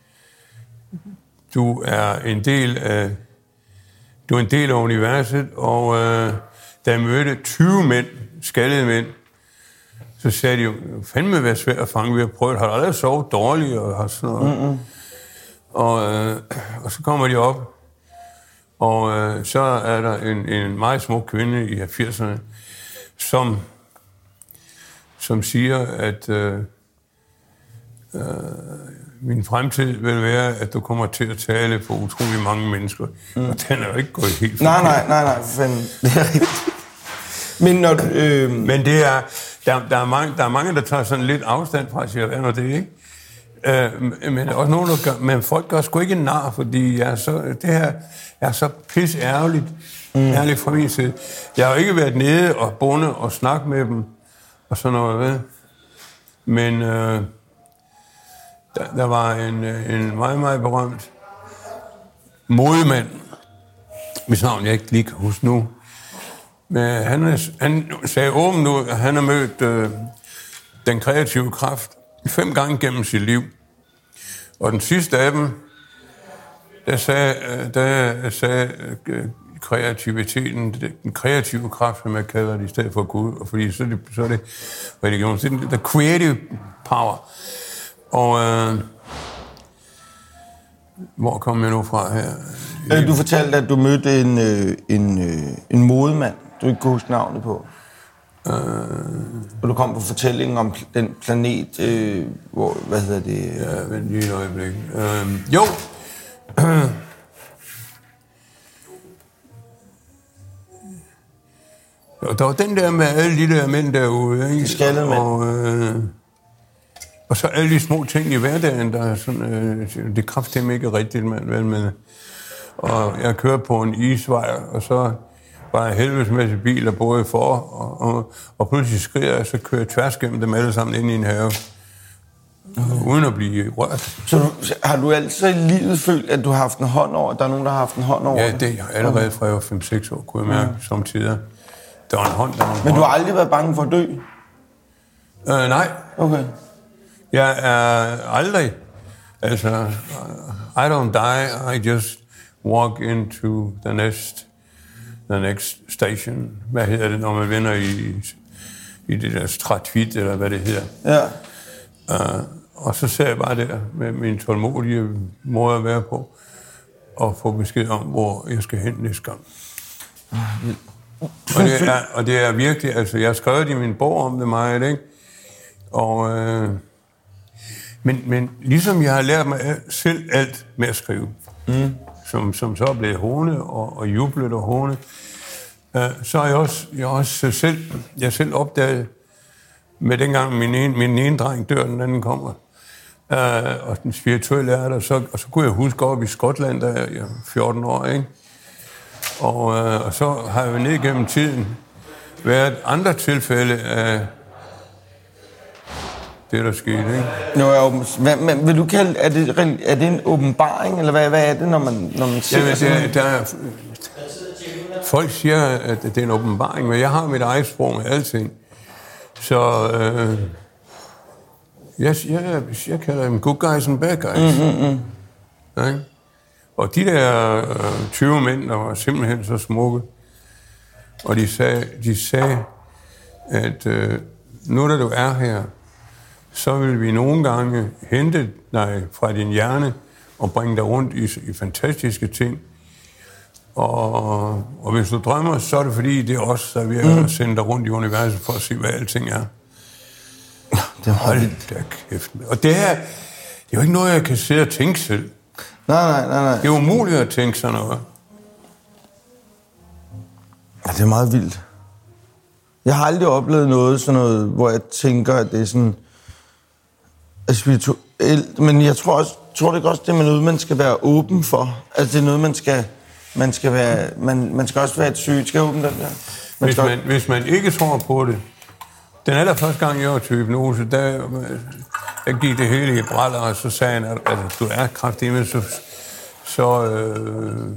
[SPEAKER 1] du er en del af du er en del af universet, og øh, da jeg mødte tyve mænd, skaldede mænd, så sagde de jo, fandme være svært at fange, vi har prøvet, har du aldrig sovet dårligt, og har sådan noget. Mm-hmm. Og, øh, og så kommer de op, og øh, så er der en, en meget smuk kvinde i halvfjerdserne, som, som siger, at øh, øh, min fremtid vil være, at du kommer til at tale for utrolig mange mennesker. Mm. Og den er jo ikke gået helt
[SPEAKER 2] nej, nej, nej, nej, fanden. Det er rigtigt. Men, når, øh...
[SPEAKER 1] Men det er, der, der, er mange, der er mange, der tager sådan lidt afstand fra, siger, hvad er det, ikke? Øh, men også nogen, der gør, men folk gør sgu ikke nar, fordi jeg er så, det her er så pisse ærgerligt, mm. ærgerligt fra min side. Jeg har jo ikke været nede og bundet og snakket med dem, og sådan noget, ved. Men øh, der, der var en, en meget, meget berømt modemand, hvis navn jeg ikke lige kan huske nu. Men han, han sagde åbent nu, at han har mødt øh, den kreative kraft fem gange gennem sit liv. Og den sidste af dem, der sagde, der sagde øh, kreativiteten, den kreative kraft, som jeg kalder det, i stedet for Gud, og fordi så er det, så er det religion, så er det the creative power. Og øh, hvor kom jeg nu fra her?
[SPEAKER 2] Du fortalte, at du mødte en, en, en modemand, du ikke kunne huske navnet på. Øh... Og du kom på fortællingen om den planet, øh, hvor, hvad hedder det?
[SPEAKER 1] Ja, vent lige et øjeblik. Øh, jo! Og der var den der med alle de der mænd derude, ikke?
[SPEAKER 2] Skaldede mænd.
[SPEAKER 1] Og, øh, og så alle de små ting i hverdagen, der er sådan, øh, det kraftedeme ikke rigtigt, mand, vel, men, og jeg kørte på en isvej, og så var jeg helvedes masse biler både for, og, og, og pludselig skrider jeg, så kører jeg tværs gennem dem alle sammen ind i en have, okay. uden at blive rørt.
[SPEAKER 2] Så du, har du altid i livet følt, at du har haft en hånd over, der er nogen, der har haft en hånd over?
[SPEAKER 1] Ja, det er allerede fra jeg var fem seks år, kunne jeg mærke, okay. som tider. Der var en hånd, der var en
[SPEAKER 2] Men
[SPEAKER 1] hånd.
[SPEAKER 2] du har aldrig været bange for at dø?
[SPEAKER 1] Øh, nej.
[SPEAKER 2] Okay.
[SPEAKER 1] Jeg er aldrig, altså, I don't die, I just walk into the next, the next station. Hvad hedder det, når man vender i, i det der stratvit, eller hvad det hedder.
[SPEAKER 2] Ja.
[SPEAKER 1] Uh, og så ser jeg bare der med min tålmodige måde at være på, og få besked om, hvor jeg skal hen næste gang. Og det er, og det er virkelig, altså, jeg har skrevet i min bog om det meget, ikke? Og, øh, men, men ligesom jeg har lært mig selv alt med at skrive, mm. som, som så er blevet hånet og, og jublet og hånet, øh, så har jeg også, jeg også selv, jeg selv opdaget, med dengang min ene, min ene dreng dør, den anden kommer, øh, og den spirituelle er der, så, og så kunne jeg huske op i Skotland, da jeg var fjorten år, ikke? Og, øh, og så har jeg jo ned gennem tiden været andre tilfælde af det, der skete, ikke?
[SPEAKER 2] Jo, jo, hvad, men vil du kalde, er det, er det en åbenbaring, eller hvad, hvad er det, når man, når man ser
[SPEAKER 1] Jamen,
[SPEAKER 2] sådan?
[SPEAKER 1] Der, der er, folk siger, at det er en åbenbaring, men jeg har mit eget sprog med alting. Så øh, jeg, jeg, jeg kalder dem good guys and bad guys. Mm-hmm. Ja, og de der øh, tyve mænd, der var simpelthen så smukke, og de sagde, de sagde at øh, nu da du er her, så vil vi nogle gange hente dig fra din hjerne og bringe dig rundt i, i fantastiske ting. Og, og hvis du drømmer, så er det fordi, det er os, der er ved at mm. sende dig rundt i universet for at se, hvad alting er.
[SPEAKER 2] Det er
[SPEAKER 1] Hold da kæft. Og det er, det er jo ikke noget, jeg kan sidde og tænke selv.
[SPEAKER 2] Nej, nej, nej, nej.
[SPEAKER 1] Det er umuligt at tænke sådan noget.
[SPEAKER 2] Ja, det er meget vildt. Jeg har aldrig oplevet noget, sådan noget, hvor jeg tænker, at det er sådan spirituelt, men jeg tror også, tror det også, det er noget, man skal være åben for. Altså, det er noget, man skal, man skal være, man, man skal også være et sygt. Skal jeg åbne den der? Man
[SPEAKER 1] Hvis
[SPEAKER 2] skal...
[SPEAKER 1] man, hvis man ikke tror på det, den allerførste gang, jeg var til hypnose, der, der gik det hele i bræller, og så sagde han, at altså, du er kraftig, men så, så øh,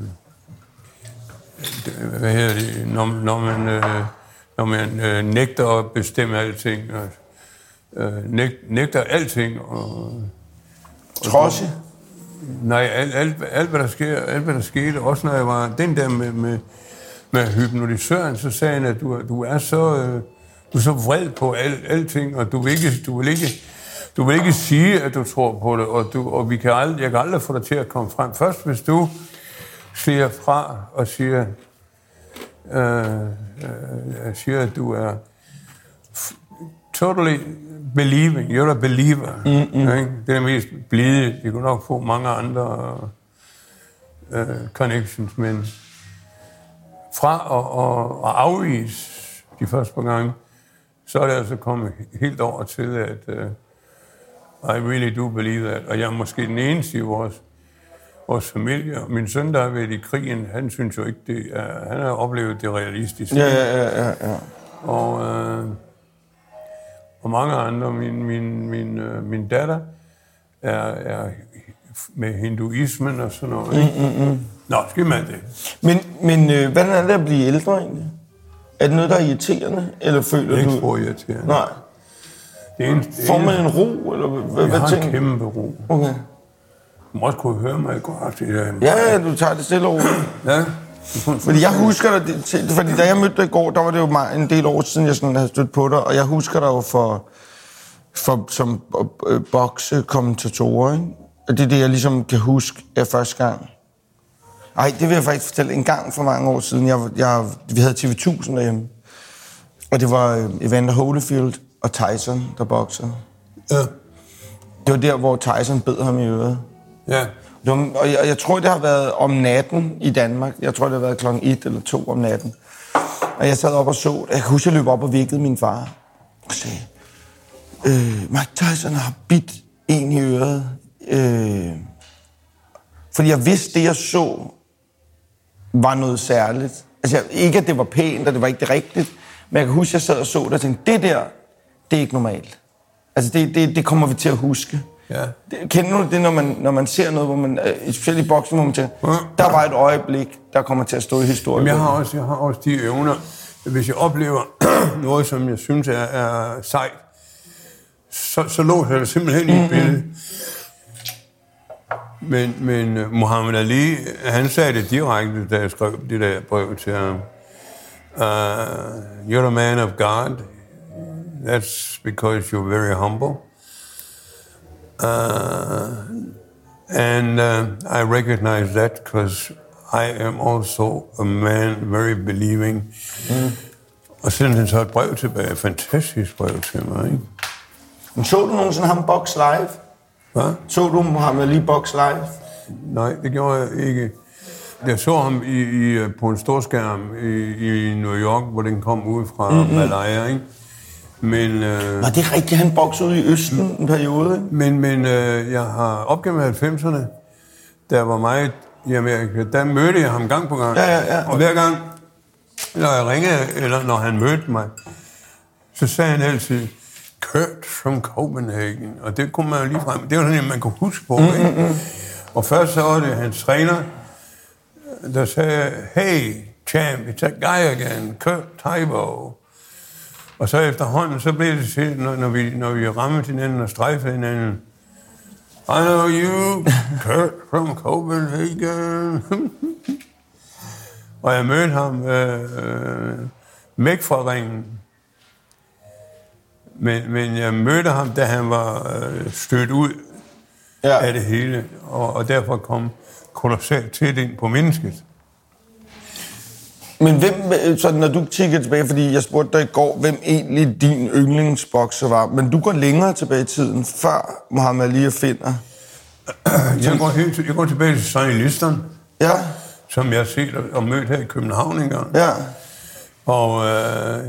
[SPEAKER 1] hvad hedder det, når, når man, øh, når man øh, nægter at bestemme alting, og, øh, næg, nægter alting, og... og
[SPEAKER 2] Trodsig?
[SPEAKER 1] Nej, alt, alt, alt, hvad der sker, alt, hvad der skete, også når jeg var den der med, med, med hypnotisøren, så sagde han, at du, du er så... Øh, Du er så vred på al, alting, og du vil, ikke, du, vil ikke, du vil ikke sige, at du tror på det, og, du, og vi kan aldrig, jeg kan aldrig få dig til at komme frem. Først hvis du siger fra og siger, øh, øh, siger at du er totally believing, you're a believer. Mm-hmm. Ikke? Det er det mest blide. Vi kunne nok få mange andre øh, connections, men fra at, at, at afvise de første par gange, så er det altså kommet helt over til, at uh, I really do believe that. Og jeg er måske den eneste i vores, vores familie. Og min søn, der har været i krigen, han synes jo ikke, det er, han har oplevet det realistiske.
[SPEAKER 2] Ja, ja, ja, ja.
[SPEAKER 1] Og, uh, og mange andre. Min, min, min, uh, min datter er, er med hinduismen og sådan noget. Ikke? Mm, mm, mm. Nå, skal man det.
[SPEAKER 2] Men, men øh, hvordan er det at blive ældre egentlig? Er det noget, der er irriterende, eller føler du...
[SPEAKER 1] Det er ikke så irriterende.
[SPEAKER 2] Nej.
[SPEAKER 1] Det er en, det
[SPEAKER 2] Får man en ro, eller hvad,
[SPEAKER 1] jeg
[SPEAKER 2] hvad
[SPEAKER 1] har
[SPEAKER 2] tænker
[SPEAKER 1] en kæmpe ro.
[SPEAKER 2] Okay.
[SPEAKER 1] Du må også kunne høre mig godt. Ja,
[SPEAKER 2] ja, du tager det stille over.
[SPEAKER 1] Ja.
[SPEAKER 2] Fordi jeg husker dig, fordi da jeg mødte dig i går, der var det jo en del år siden, jeg sådan havde stødt på dig, og jeg husker dig jo for, for som boksekommentatorer, ikke? Og det er det, jeg ligesom kan huske af første gang. Ej, det vil jeg faktisk fortælle. En gang for mange år siden, jeg, jeg, vi havde T V tusind derhjemme. Og det var Evander Holyfield og Tyson, der boksede.
[SPEAKER 1] Ja.
[SPEAKER 2] Det var der, hvor Tyson bed ham i øret.
[SPEAKER 1] Ja.
[SPEAKER 2] Det var, og jeg, jeg tror, det har været om natten i Danmark. Jeg tror, det har været klokken et eller to om natten. Og jeg sad op og så, jeg kan huske, jeg løb op og vækkede min far. Og sagde, øh, Mike Tyson har bidt en i øret. Øh, fordi jeg vidste, det jeg så, var noget særligt. Altså jeg, ikke, at det var pænt, og det var ikke det rigtigt. Men jeg kan huske, jeg sad og så det og tænkte, det der, det er ikke normalt. Altså det, det, det kommer vi til at huske.
[SPEAKER 1] Ja.
[SPEAKER 2] Det, kender du det, når man, når man ser noget, hvor man, specielt i boksen, hvor man tænker, der var et øjeblik, der kommer til at stå i historien.
[SPEAKER 1] Jeg har også, jeg har også de evner. Hvis jeg oplever noget, som jeg synes er, er sejt, så, så låser jeg det simpelthen i et billede. Men, men Muhammad Ali, han sagde det direkte, da jeg skrev det der brev til ham. Uh, you're a man of God. That's because you're very humble. Uh, and uh, I recognize that because I am also a man very believing. Mm. Og sendte han så et brev tilbage, et fantastisk brev til mig, ikke?
[SPEAKER 2] Men så du nogensinde ham box live?
[SPEAKER 1] Hvad?
[SPEAKER 2] Så du Muhammad Ali box live?
[SPEAKER 1] Nej, det gjorde jeg ikke. Jeg så ham i, i, på en stor skærm i, i New York, hvor den kom ud fra mm-hmm. Malaya, ikke? Men, øh,
[SPEAKER 2] var det rigtigt, han boksede ud i Østen en periode?
[SPEAKER 1] Men, men øh, jeg har op gennem halvfemserne, der var meget i Amerika, der mødte jeg ham gang på gang.
[SPEAKER 2] Ja, ja, ja.
[SPEAKER 1] Og hver gang, når jeg ringede, eller når han mødte mig, så sagde han altid, Kurt from Copenhagen. Og det kunne man jo lige frem. Det var sådan, at man kunne huske på. Mm, ikke? Mm, og først så var det hans træner, der sagde, hey, champ, it's that guy again, Kurt Tybo. Og så efterhånden, så blev det til, når, når, vi, når vi rammede hinanden og strejfede hinanden, I know you, Kurt from Copenhagen. Og jeg mødte ham øh, øh, væk fra ringen. Men, men jeg mødte ham, da han var øh, stødt ud ja. af det hele, og, og derfor kom kolossalt tæt ind på mennesket.
[SPEAKER 2] Men hvem, så når du kigger tilbage, fordi jeg spurgte dig i går, hvem egentlig din yndlingsbokser var, men du går længere tilbage i tiden, før Muhammad Ali og finder.
[SPEAKER 1] Jeg går, helt, jeg går tilbage til Sonny Liston,
[SPEAKER 2] ja.
[SPEAKER 1] som jeg har set og, og mødt her i København engang.
[SPEAKER 2] Ja.
[SPEAKER 1] Og øh,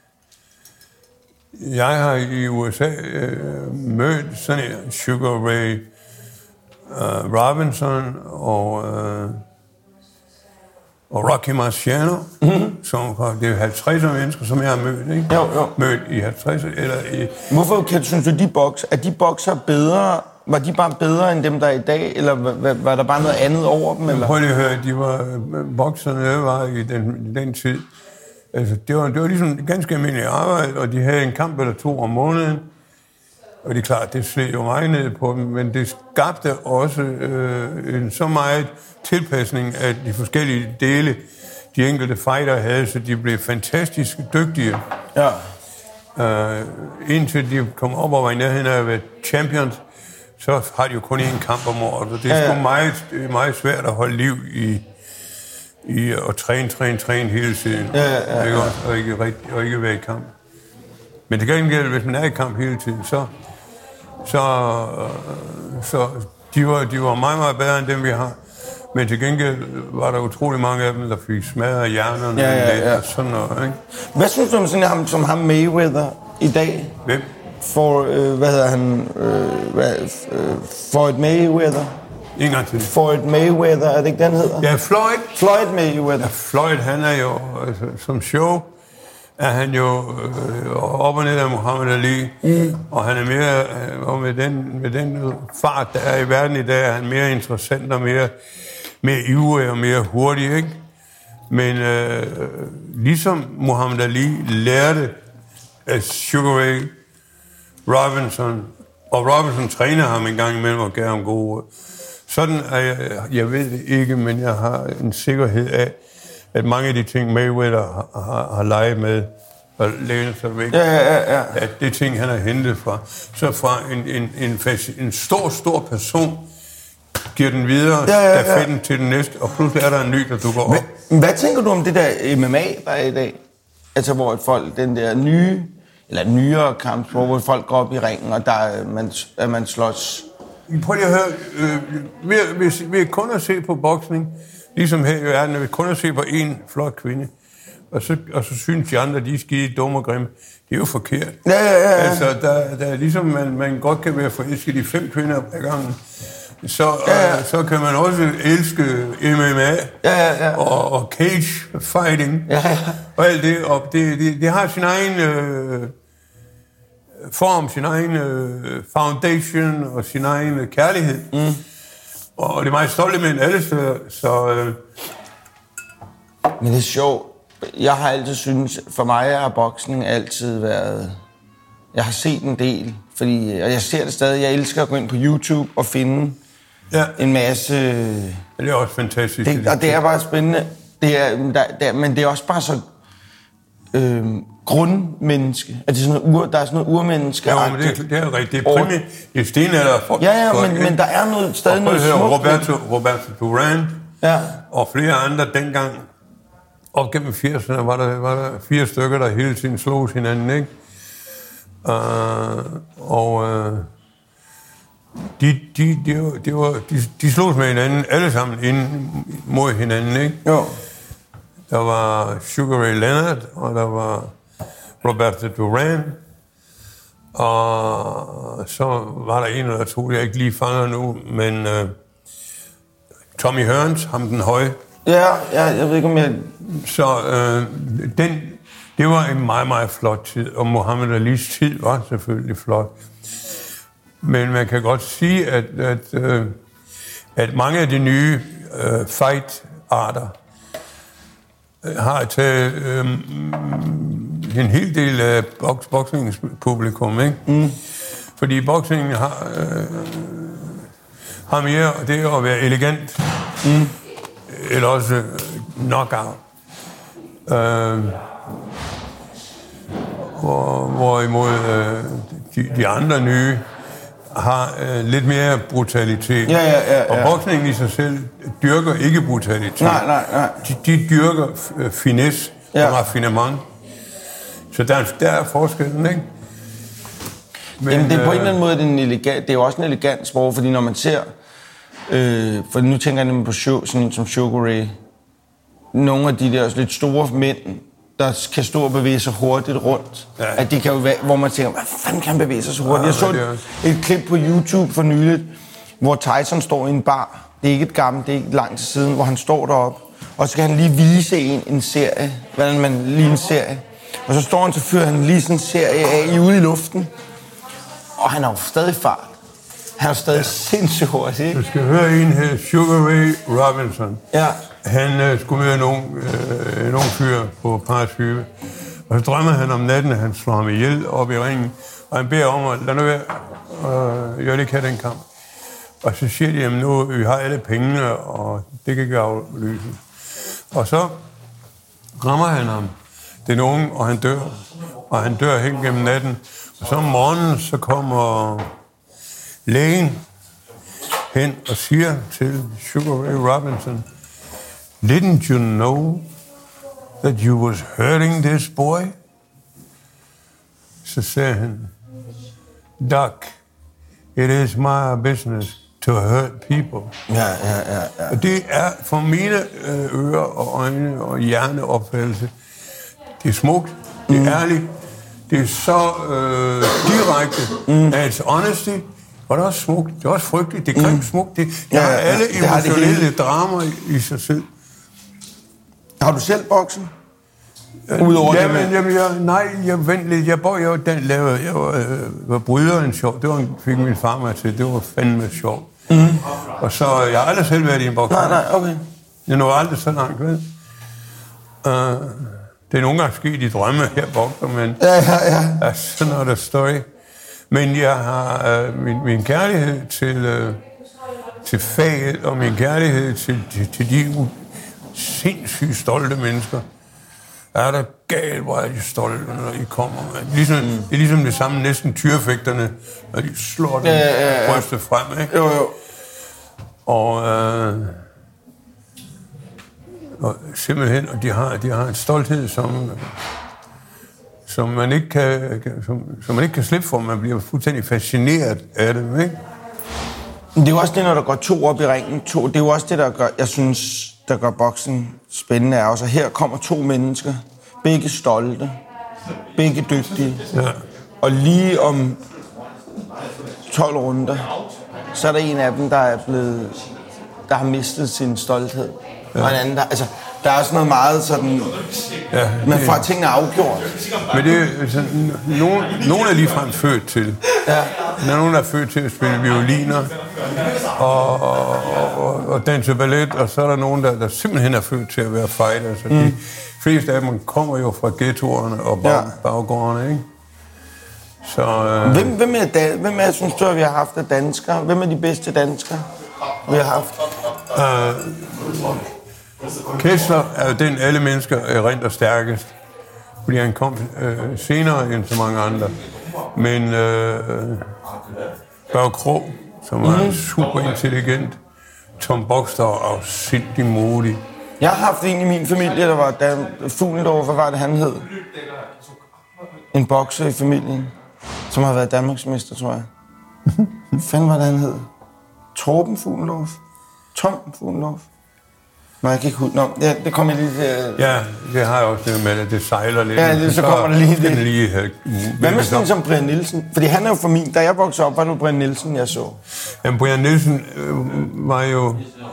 [SPEAKER 1] jeg har i U S A øh, mødt sådan en Sugar Ray øh, Robinson og, øh, og Rocky Marciano, mm-hmm. som det er halvtredser mennesker, som jeg har mødt, ikke?
[SPEAKER 2] Jo, jo.
[SPEAKER 1] Mødt i halvtredser eller i...
[SPEAKER 2] Hvorfor kan, synes du, de bokser, er de bokser bedre? Var de bare bedre end dem, der er i dag, eller var, var der bare noget andet over dem? Eller?
[SPEAKER 1] Prøv lige at høre, de var, bokserne var i den, i den tid. Altså, det var, det var ligesom ganske almindeligt arbejde, og de havde en kamp eller to om måneden. Og det er klart, det sled jo meget ned på dem, men det skabte også øh, en så meget tilpasning af de forskellige dele, de enkelte fighter havde, så de blev fantastisk dygtige.
[SPEAKER 2] Ja.
[SPEAKER 1] Øh, indtil de kom op og var i nærheden af at være champions, så har de jo kun én kamp om året, og det er ja, ja. meget, meget svært at holde liv i, i at træne, træne, træne hele tiden,
[SPEAKER 2] ja, ja, ja.
[SPEAKER 1] Og, ikke, og ikke være i kamp. Men det kan ikke gælde, hvis man er i kamp hele tiden, så, så, så de, var, de var meget, meget bedre end dem, vi har. Men til gengæld var der utrolig mange af dem, der fik smadret hjernerne
[SPEAKER 2] ja, ja, ja.
[SPEAKER 1] og sådan noget, ikke?
[SPEAKER 2] Hvad synes du om sådan ham, som ham Mayweather i dag?
[SPEAKER 1] Hvem?
[SPEAKER 2] For, øh, hvad hedder han? Øh, hvad, øh, Floyd Mayweather?
[SPEAKER 1] En gang til.
[SPEAKER 2] Floyd Mayweather, er det ikke den hedder?
[SPEAKER 1] Ja, Floyd.
[SPEAKER 2] Floyd Mayweather.
[SPEAKER 1] Ja, Floyd, han er jo, altså, som show, er han jo øh, op og ned af Muhammad Ali, mm. og han er mere, og med den, med den fart, der er i verden i dag, er han mere interessant og mere, mere ivrig og mere hurtig, ikke? Men øh, ligesom Muhammad Ali lærte af Sugar Ray Robinson, og Robinson træner ham en gang imellem og gav ham gode råd. Sådan er jeg, jeg ved det ikke, men jeg har en sikkerhed af, at mange af de ting, Mayweather har, har, har leget med og lænet sig væk,
[SPEAKER 2] ja, ja, ja.
[SPEAKER 1] at det ting, han har hentet fra, så fra en, en, en, en stor, stor person, giver den videre, ja, ja, ja. stafetten til den næste, og pludselig er der en ny, der dukker op.
[SPEAKER 2] Hvad, hvad tænker du om det der M M A, der er i dag? Altså, hvor et folk, den der nye, eller nyere kamp, hvor folk går op i ringen, og der er man, at man slås.
[SPEAKER 1] Prøv lige at høre, øh, ved, ved, ved kun at se på boksning, ligesom her i verden, ved kun at se på en flot kvinde, og så, og så synes de andre, de er skide dumme og grimme. Det er jo forkert.
[SPEAKER 2] Ja, ja, ja.
[SPEAKER 1] Altså, der, der er ligesom, man, man godt kan være forelsket i fem kvinder ad gangen. Så,
[SPEAKER 2] ja, ja.
[SPEAKER 1] øh, så kan man også elske M M A
[SPEAKER 2] ja, ja, ja.
[SPEAKER 1] Og, og cage fighting
[SPEAKER 2] ja, ja.
[SPEAKER 1] og alt det. Og det, det, det har sin egen øh, form, sin egen øh, foundation og sin egen kærlighed. Mm. Og det er meget stolte mænd alle steder. Så, øh,
[SPEAKER 2] Men det er sjovt. Jeg har altid syntes, for mig har boksning altid været... Jeg har set en del, fordi, og jeg ser det stadig. Jeg elsker at gå ind på YouTube og finde ja. en masse...
[SPEAKER 1] Det er også fantastisk.
[SPEAKER 2] Det, og det er bare spændende. Det er, der, der, men det er også bare så øh, grundmenneske. At det er sådan noget ur, der er sådan noget urmenneske.
[SPEAKER 1] Ja, men det, det er rigtigt. Det er primært. Det er stenalder. For,
[SPEAKER 2] ja, ja,
[SPEAKER 1] for,
[SPEAKER 2] men, men der er noget, stadig noget
[SPEAKER 1] smukt. Roberto,
[SPEAKER 2] Roberto,
[SPEAKER 1] Roberto Duran
[SPEAKER 2] ja. og
[SPEAKER 1] flere andre dengang. Op gennem firserne var der, var der fire stykker, der hele tiden slog hinanden, ikke? Uh, og uh, de, de, de, de, var, de, de slogs med hinanden, alle sammen ind mod hinanden, ikke?
[SPEAKER 2] Jo.
[SPEAKER 1] Der var Sugar Ray Leonard, og der var Roberto Duran, og så var der en eller to, jeg ikke lige fanger nu, men uh, Tommy Hearns, ham den høje.
[SPEAKER 2] Ja, ja, jeg ved ikke om jeg...
[SPEAKER 1] Så øh, den, det var en meget, meget flot tid, og Muhammad Alis tid var selvfølgelig flot. Men man kan godt sige, at, at, øh, at mange af de nye øh, fight-arter øh, har taget øh, en hel del af boks, boksningens publikum, ikke? Mm. Fordi boksningen har, øh, har mere det at være elegant, mm. eller også knockout. Øh, hvor, hvorimod øh, de, de andre nye har øh, lidt mere brutalitet.
[SPEAKER 2] Ja, ja, ja, ja.
[SPEAKER 1] Og boksningen i sig selv dyrker ikke brutalitet.
[SPEAKER 2] Nej, nej, nej.
[SPEAKER 1] De, de dyrker f- finesse ja. og raffinement. Så der, der er forskellen, ikke?
[SPEAKER 2] Men, Jamen, det er på en eller anden måde den elegant, det er jo også en elegant sport, fordi når man ser, øh, for nu tænker jeg nemlig på show, sådan som Sugar Ray, nogle af de der lidt store mænd, der kan stå og bevæge sig hurtigt rundt, ja. At de kan jo være, hvor man tænker, hvad fanden kan han bevæge sig så hurtigt? Ja, jeg så et, et klip på YouTube for nyligt, hvor Tyson står i en bar. Det er ikke et gammelt, det er ikke lang tid siden, hvor han står deroppe, og så kan han lige vise en, en serie, hvordan man lige en serie. Og så står han, så fører han lige sådan en serie af i ude i luften, og han har jo stadig fart. Han er stadig ja. sindssygt hurtigt, ikke?
[SPEAKER 1] Du skal høre en her, Sugar Ray Robinson.
[SPEAKER 2] Ja.
[SPEAKER 1] Han øh, skulle møde nogle, øh, nogle fyr på par tyve, og så drømmer han om natten, at han slår ham ihjel op i ringen, og han beder om at lade nu være, øh, jeg vil ikke have den kamp. Og så siger de, jamen nu, vi har alle pengene, og det kan ikke aflyses. Og så rammer han ham, den unge, og han dør. Og han dør helt gennem natten. Og så om morgenen, så kommer lægen hen og siger til Sugar Ray Robinson, didn't you know that you was hurting this boy? Så sagde han, Doc, it is my business to hurt people.
[SPEAKER 2] Ja, ja, ja, ja.
[SPEAKER 1] Og det er for mine ører og øjne og hjerneopfattelse, det er smukt, det er mm. ærligt, det er så øh, direkte, mm. it's honesty, og det er også smukt, det er også frygteligt, det er grimt mm. smukt, det, det ja, har alle ja, emotionelle drama i, i sig selv.
[SPEAKER 2] Har du selv boksen? Udover
[SPEAKER 1] jamen,
[SPEAKER 2] det med...
[SPEAKER 1] jamen, jeg, nej, jeg vent lidt, jeg, jeg, jeg, den lavede, jeg var, øh, var bryderen sjov, det var, fik min far mig til, det var fandme sjovt. Mm. Og så, jeg har aldrig selv været i en boksen.
[SPEAKER 2] Nej, nej, okay.
[SPEAKER 1] Jeg nåede aldrig så langt, ved. Uh, det er nogle gange sket i drømme her bokser, men
[SPEAKER 2] ja, ja, ja.
[SPEAKER 1] Altså, sådan er der story. Men jeg har uh, min, min kærlighed til, uh, til faget, og min kærlighed til, til, til de sindssygt stolte mennesker. Er der galt, hvor er de stolte, når I kommer. Ligesom, mm. Det er ligesom det samme, næsten tyrefægterne, når de slår den ja, ja, ja. brystet frem, ikke?
[SPEAKER 2] Jo, jo.
[SPEAKER 1] Og, øh, og simpelthen, og de har, de har en stolthed, som, som, man ikke kan, som, som man ikke kan slippe for. Man bliver fuldstændig fascineret af det, ikke?
[SPEAKER 2] Det er jo også det, når der går to op i ringen. To, det er jo også det, der gør, jeg synes, der gør boksen spændende, er også, at her kommer to mennesker, begge stolte, begge dygtige.
[SPEAKER 1] Ja.
[SPEAKER 2] Og lige om tolv runder, så er der en af dem, der er blevet, der har mistet sin stolthed. Ja. Og en anden, der, altså, der er også noget meget sådan, ja, man får tingene afgjort.
[SPEAKER 1] Men det er altså, nogen, nogen er ligefrem født til.
[SPEAKER 2] Ja.
[SPEAKER 1] Der er nogen, der er født til at spille violiner og, og, og, og danse ballet, og så er der nogen, der, der simpelthen er født til at være fighter. Så mm. de fleste af dem kommer jo fra ghettoerne og bag, ja. baggårdene, ikke? Så, øh...
[SPEAKER 2] hvem, hvem, er da, hvem er, synes du, vi har haft af danskere? Hvem er de bedste danskere, vi har haft?
[SPEAKER 1] Øh, Kessler er den, alle mennesker er rent og stærkest, fordi han kom øh, senere end så mange andre. Men øh, Børge Krog, som var mm. super intelligent, Tom Boxter og afsindig modig.
[SPEAKER 2] Jeg har haft en i min familie, der var Dan Fuglendorf, hvad var det, han hed? En bokser i familien, som har været Danmarksmester, tror jeg. Hvad fanden var det, han hed? Torben Fuglendorf? Tom Fuglendorf? Nej, jeg kan ikke huske. Nå, ja, det kommer lige til...
[SPEAKER 1] Ja, det har jeg også det med, at det sejler lidt.
[SPEAKER 2] Ja, det, så kommer det lige det.
[SPEAKER 1] Lige, have,
[SPEAKER 2] hvad med sådan som Brian Nielsen? Fordi han er jo for min... Da jeg voksede op, var det Brian Nielsen, jeg så.
[SPEAKER 1] Jamen, Brian Nielsen øh, var jo...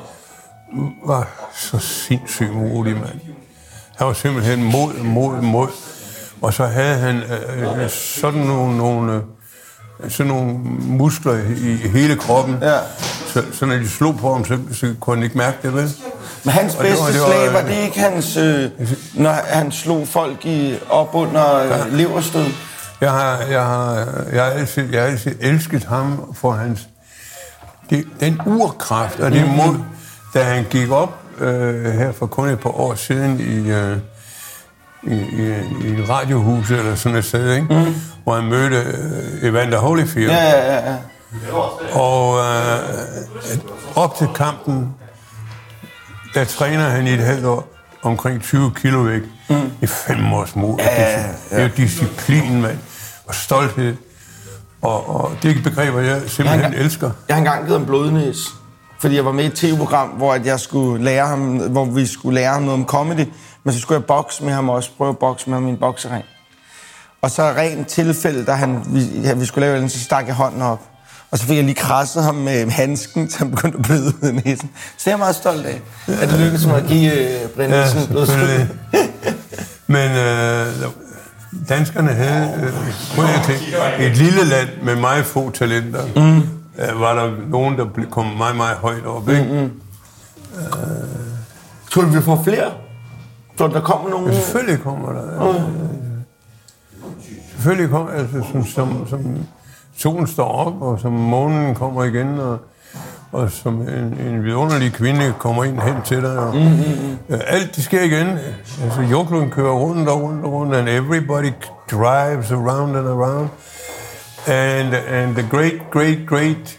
[SPEAKER 1] var så sindssygt modig, mand. Han var simpelthen mod, mod, mod. Og så havde han øh, sådan nogle... nogle sådan nogle muskler i hele kroppen. Ja. Så, så når de slog på ham, så, så kunne han ikke mærke det, vel?
[SPEAKER 2] Men hans bedste det var, det var, slag, var det ikke hans, øh, når han slog folk i, op under ja. leverstød?
[SPEAKER 1] Jeg har, jeg, har, jeg, har altid, jeg har altid elsket ham for hans... Det, den urkraft og det mod, da han gik op øh, her for kun et par år siden i... Øh, I, i, i et radiohus eller sådan et sted, ikke? Mm. Hvor han mødte uh, Evander Holyfield.
[SPEAKER 2] Ja, ja, ja.
[SPEAKER 1] Og uh, op til kampen, der træner han i et halvt år omkring tyve kilo væk. Mm. I fem års mod. Ja, ja, ja. Det er jo disciplin, mand. Og stolthed. Og, og det er begreber, jeg simpelthen jeg
[SPEAKER 2] engang,
[SPEAKER 1] elsker.
[SPEAKER 2] Jeg har engang givet ham blodnæs. Fordi jeg var med i et tv-program, hvor jeg skulle lære ham, hvor vi skulle lære ham noget om comedy. Men så skulle jeg bokse med ham også, prøve at bokse med ham i en boksering. Og så rent tilfælde, da han, vi, ja, vi skulle lave den, så stak jeg hånden op. Og så fik jeg lige krasset ham med handsken, så han begyndte at bløde ud af næsen. Så det er jeg meget stolt af, at det lykkedes mig at give uh, Brian Nielsen ja, blødskud.
[SPEAKER 1] Men øh, danskerne havde øh, et lille land med meget få talenter. Mm. Øh, var der nogen, der kom meget, meget højt op, ikke? Mm-hmm. Øh,
[SPEAKER 2] Tror du, vi får flere? Så der kommer nogen...
[SPEAKER 1] Ja, selvfølgelig kommer der. Mm. Selvfølgelig kommer altså, som, som, som solen står op, og som månen kommer igen, og, og som en, en vidunderlig kvinde kommer ind hen til dig. Og, mm-hmm. øh, alt det sker igen. Altså, jordkloden kører rundt og rundt og rundt, and everybody drives around and around. And, and the great, great, great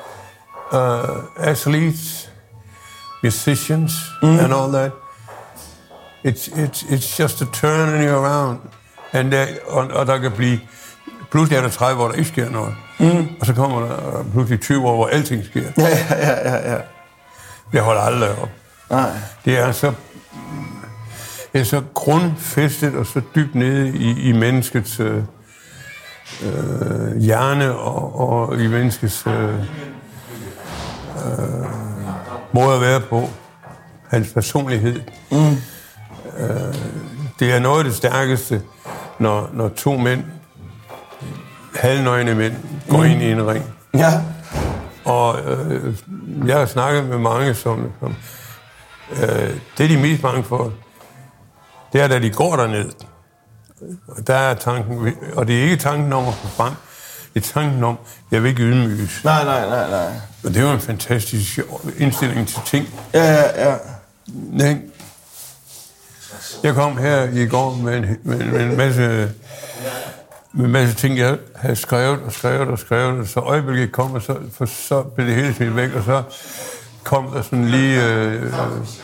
[SPEAKER 1] uh, athletes, musicians, mm. and all that, It's, it's, it's just a turning around. And der, og, og der kan blive... Pludselig er der tredive år, der ikke sker noget. Mm. Og så kommer der pludselig tyve år, hvor alting sker.
[SPEAKER 2] Ja, ja, ja, ja.
[SPEAKER 1] Det holder aldrig op. Nej. Det er så... Det er så grundfæstet og så dybt nede i, i menneskets øh, øh, hjerne og, og i menneskets øh, øh, måde at være på. Hans personlighed. Mm. Det er noget af det stærkeste, når, når to mænd, halvnøgne mænd, går mm. ind i en ring.
[SPEAKER 2] Ja.
[SPEAKER 1] Og øh, jeg har snakket med mange, som, som øh, det er de mest bange for, det er, da de går derned. Der er tanken, og det er ikke tanken om at få frem, det er tanken om, jeg vil ikke ydmyges.
[SPEAKER 2] Nej, nej, nej, nej.
[SPEAKER 1] Og det er jo en fantastisk indstilling til ting.
[SPEAKER 2] Ja, ja, ja.
[SPEAKER 1] Nej. Jeg kom her i går med en, med, med en masse med en masse ting, jeg havde skrevet og skrevet og skrevet, og så øjeblikket kom, og så, for så blev det hele smidt væk, og så kom der sådan lige, øh, øh,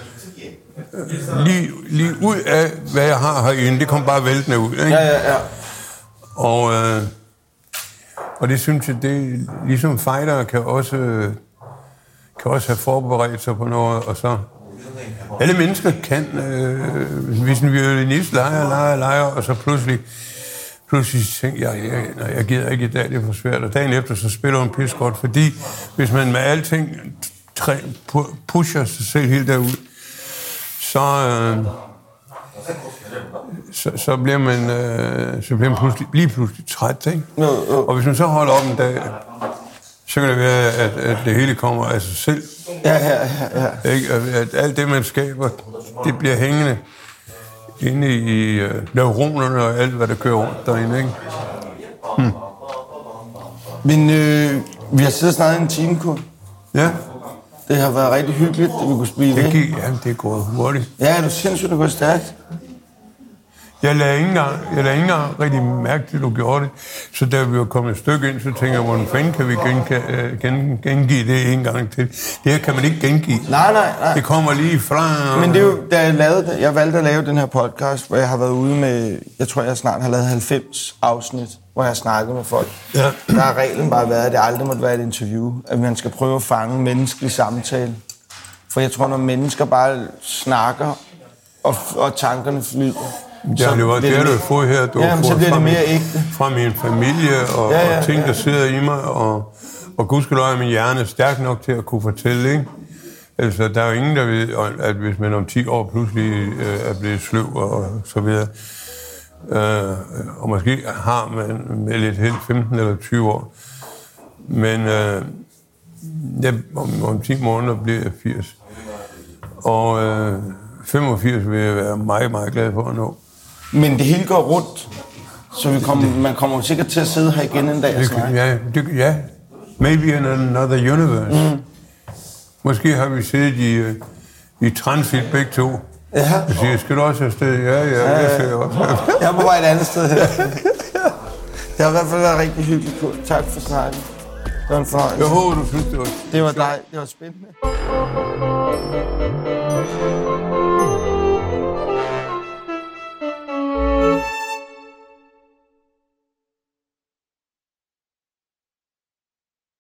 [SPEAKER 1] lige, lige ud af, hvad jeg har herinde. Det kom bare væltende ud, ikke?
[SPEAKER 2] Ja, ja, ja.
[SPEAKER 1] Og, øh, og det synes jeg, det ligesom fightere kan også, kan også have forberedt sig på noget, og så Alle mennesker kan, øh, hvis en violinist leger, leger, leger, og så pludselig, pludselig tænker jeg, jeg, jeg, jeg gider ikke i dag, det er for svært. Og dagen efter, så spiller hun pis godt, fordi hvis man med alting træ, pusher sig selv helt derud, så, øh, så, så bliver man, øh, så bliver man pludselig, lige pludselig træt, ikke?
[SPEAKER 2] Jo, jo.
[SPEAKER 1] Og hvis man så holder op en dag, så kan det være, at, at det hele kommer af sig selv.
[SPEAKER 2] Ja, ja, ja, ja.
[SPEAKER 1] Ikke? At alt det, man skaber, det bliver hængende inde i uh, neuronerne og alt, hvad der kører rundt derinde, ikke? Hmm.
[SPEAKER 2] Men øh, vi har siddet snart en time, Kurt.
[SPEAKER 1] Ja.
[SPEAKER 2] Det har været rigtig hyggeligt, at vi kunne spille
[SPEAKER 1] Det
[SPEAKER 2] det.
[SPEAKER 1] gik, jamen, det er gået hurtigt.
[SPEAKER 2] Ja, du sindssygt, det går stærkt.
[SPEAKER 1] Jeg lagde ikke engang, jeg lagde ikke engang rigtig mærke til, at du gjorde det. Så da vi var kommet et stykke ind, så tænkte jeg, hvordan fanden kan vi gengive, gen, gengive det en gang til? Det her kan man ikke gengive.
[SPEAKER 2] Nej, nej, nej.
[SPEAKER 1] Det kommer lige fra...
[SPEAKER 2] Men det er jo, da jeg lavede det, jeg valgte at lave den her podcast, hvor jeg har været ude med, jeg tror, jeg snart har lavet halvfems afsnit, hvor jeg har snakket med folk.
[SPEAKER 1] Ja.
[SPEAKER 2] Der har reglen bare været, at det aldrig måtte være et interview, at man skal prøve at fange menneskelig samtale. For jeg tror, når mennesker bare snakker, og, og tankerne flyder,
[SPEAKER 1] Ja, det var det, du har fået her. Du
[SPEAKER 2] ja,
[SPEAKER 1] har
[SPEAKER 2] så bliver det mere
[SPEAKER 1] min,
[SPEAKER 2] ægte.
[SPEAKER 1] Fra min familie og,
[SPEAKER 2] ja, ja,
[SPEAKER 1] og ting,
[SPEAKER 2] ja.
[SPEAKER 1] der sidder i mig, og, og gudskelov er min hjerne stærk nok til at kunne fortælle, ikke? Altså, der er jo ingen, der ved, at hvis man om ti år pludselig øh, er blevet sløv og så videre, øh, og måske har man med lidt held femten eller tyve år, men øh, ja, om, om ti måneder bliver jeg firs. Og øh, femogfirs vil jeg være meget, meget glad for at nå.
[SPEAKER 2] Men det hele går rundt, så vi kommer, man kommer sikkert til at sidde her igen en dag og snakke.
[SPEAKER 1] Ja, det, ja. Maybe in another universe. Mm. Måske har vi siddet i, i transit begge to.
[SPEAKER 2] Ja.
[SPEAKER 1] Jeg siger, skal du også afsted? Ja, ja, ja, jeg ser også.
[SPEAKER 2] Jeg er på vej et andet sted her. Det har i hvert fald været rigtig hyggeligt. Tak for snakken. Det var en fornøjelse.
[SPEAKER 1] Jeg håber, du synes, det var...
[SPEAKER 2] Det var dig. Det var spændende.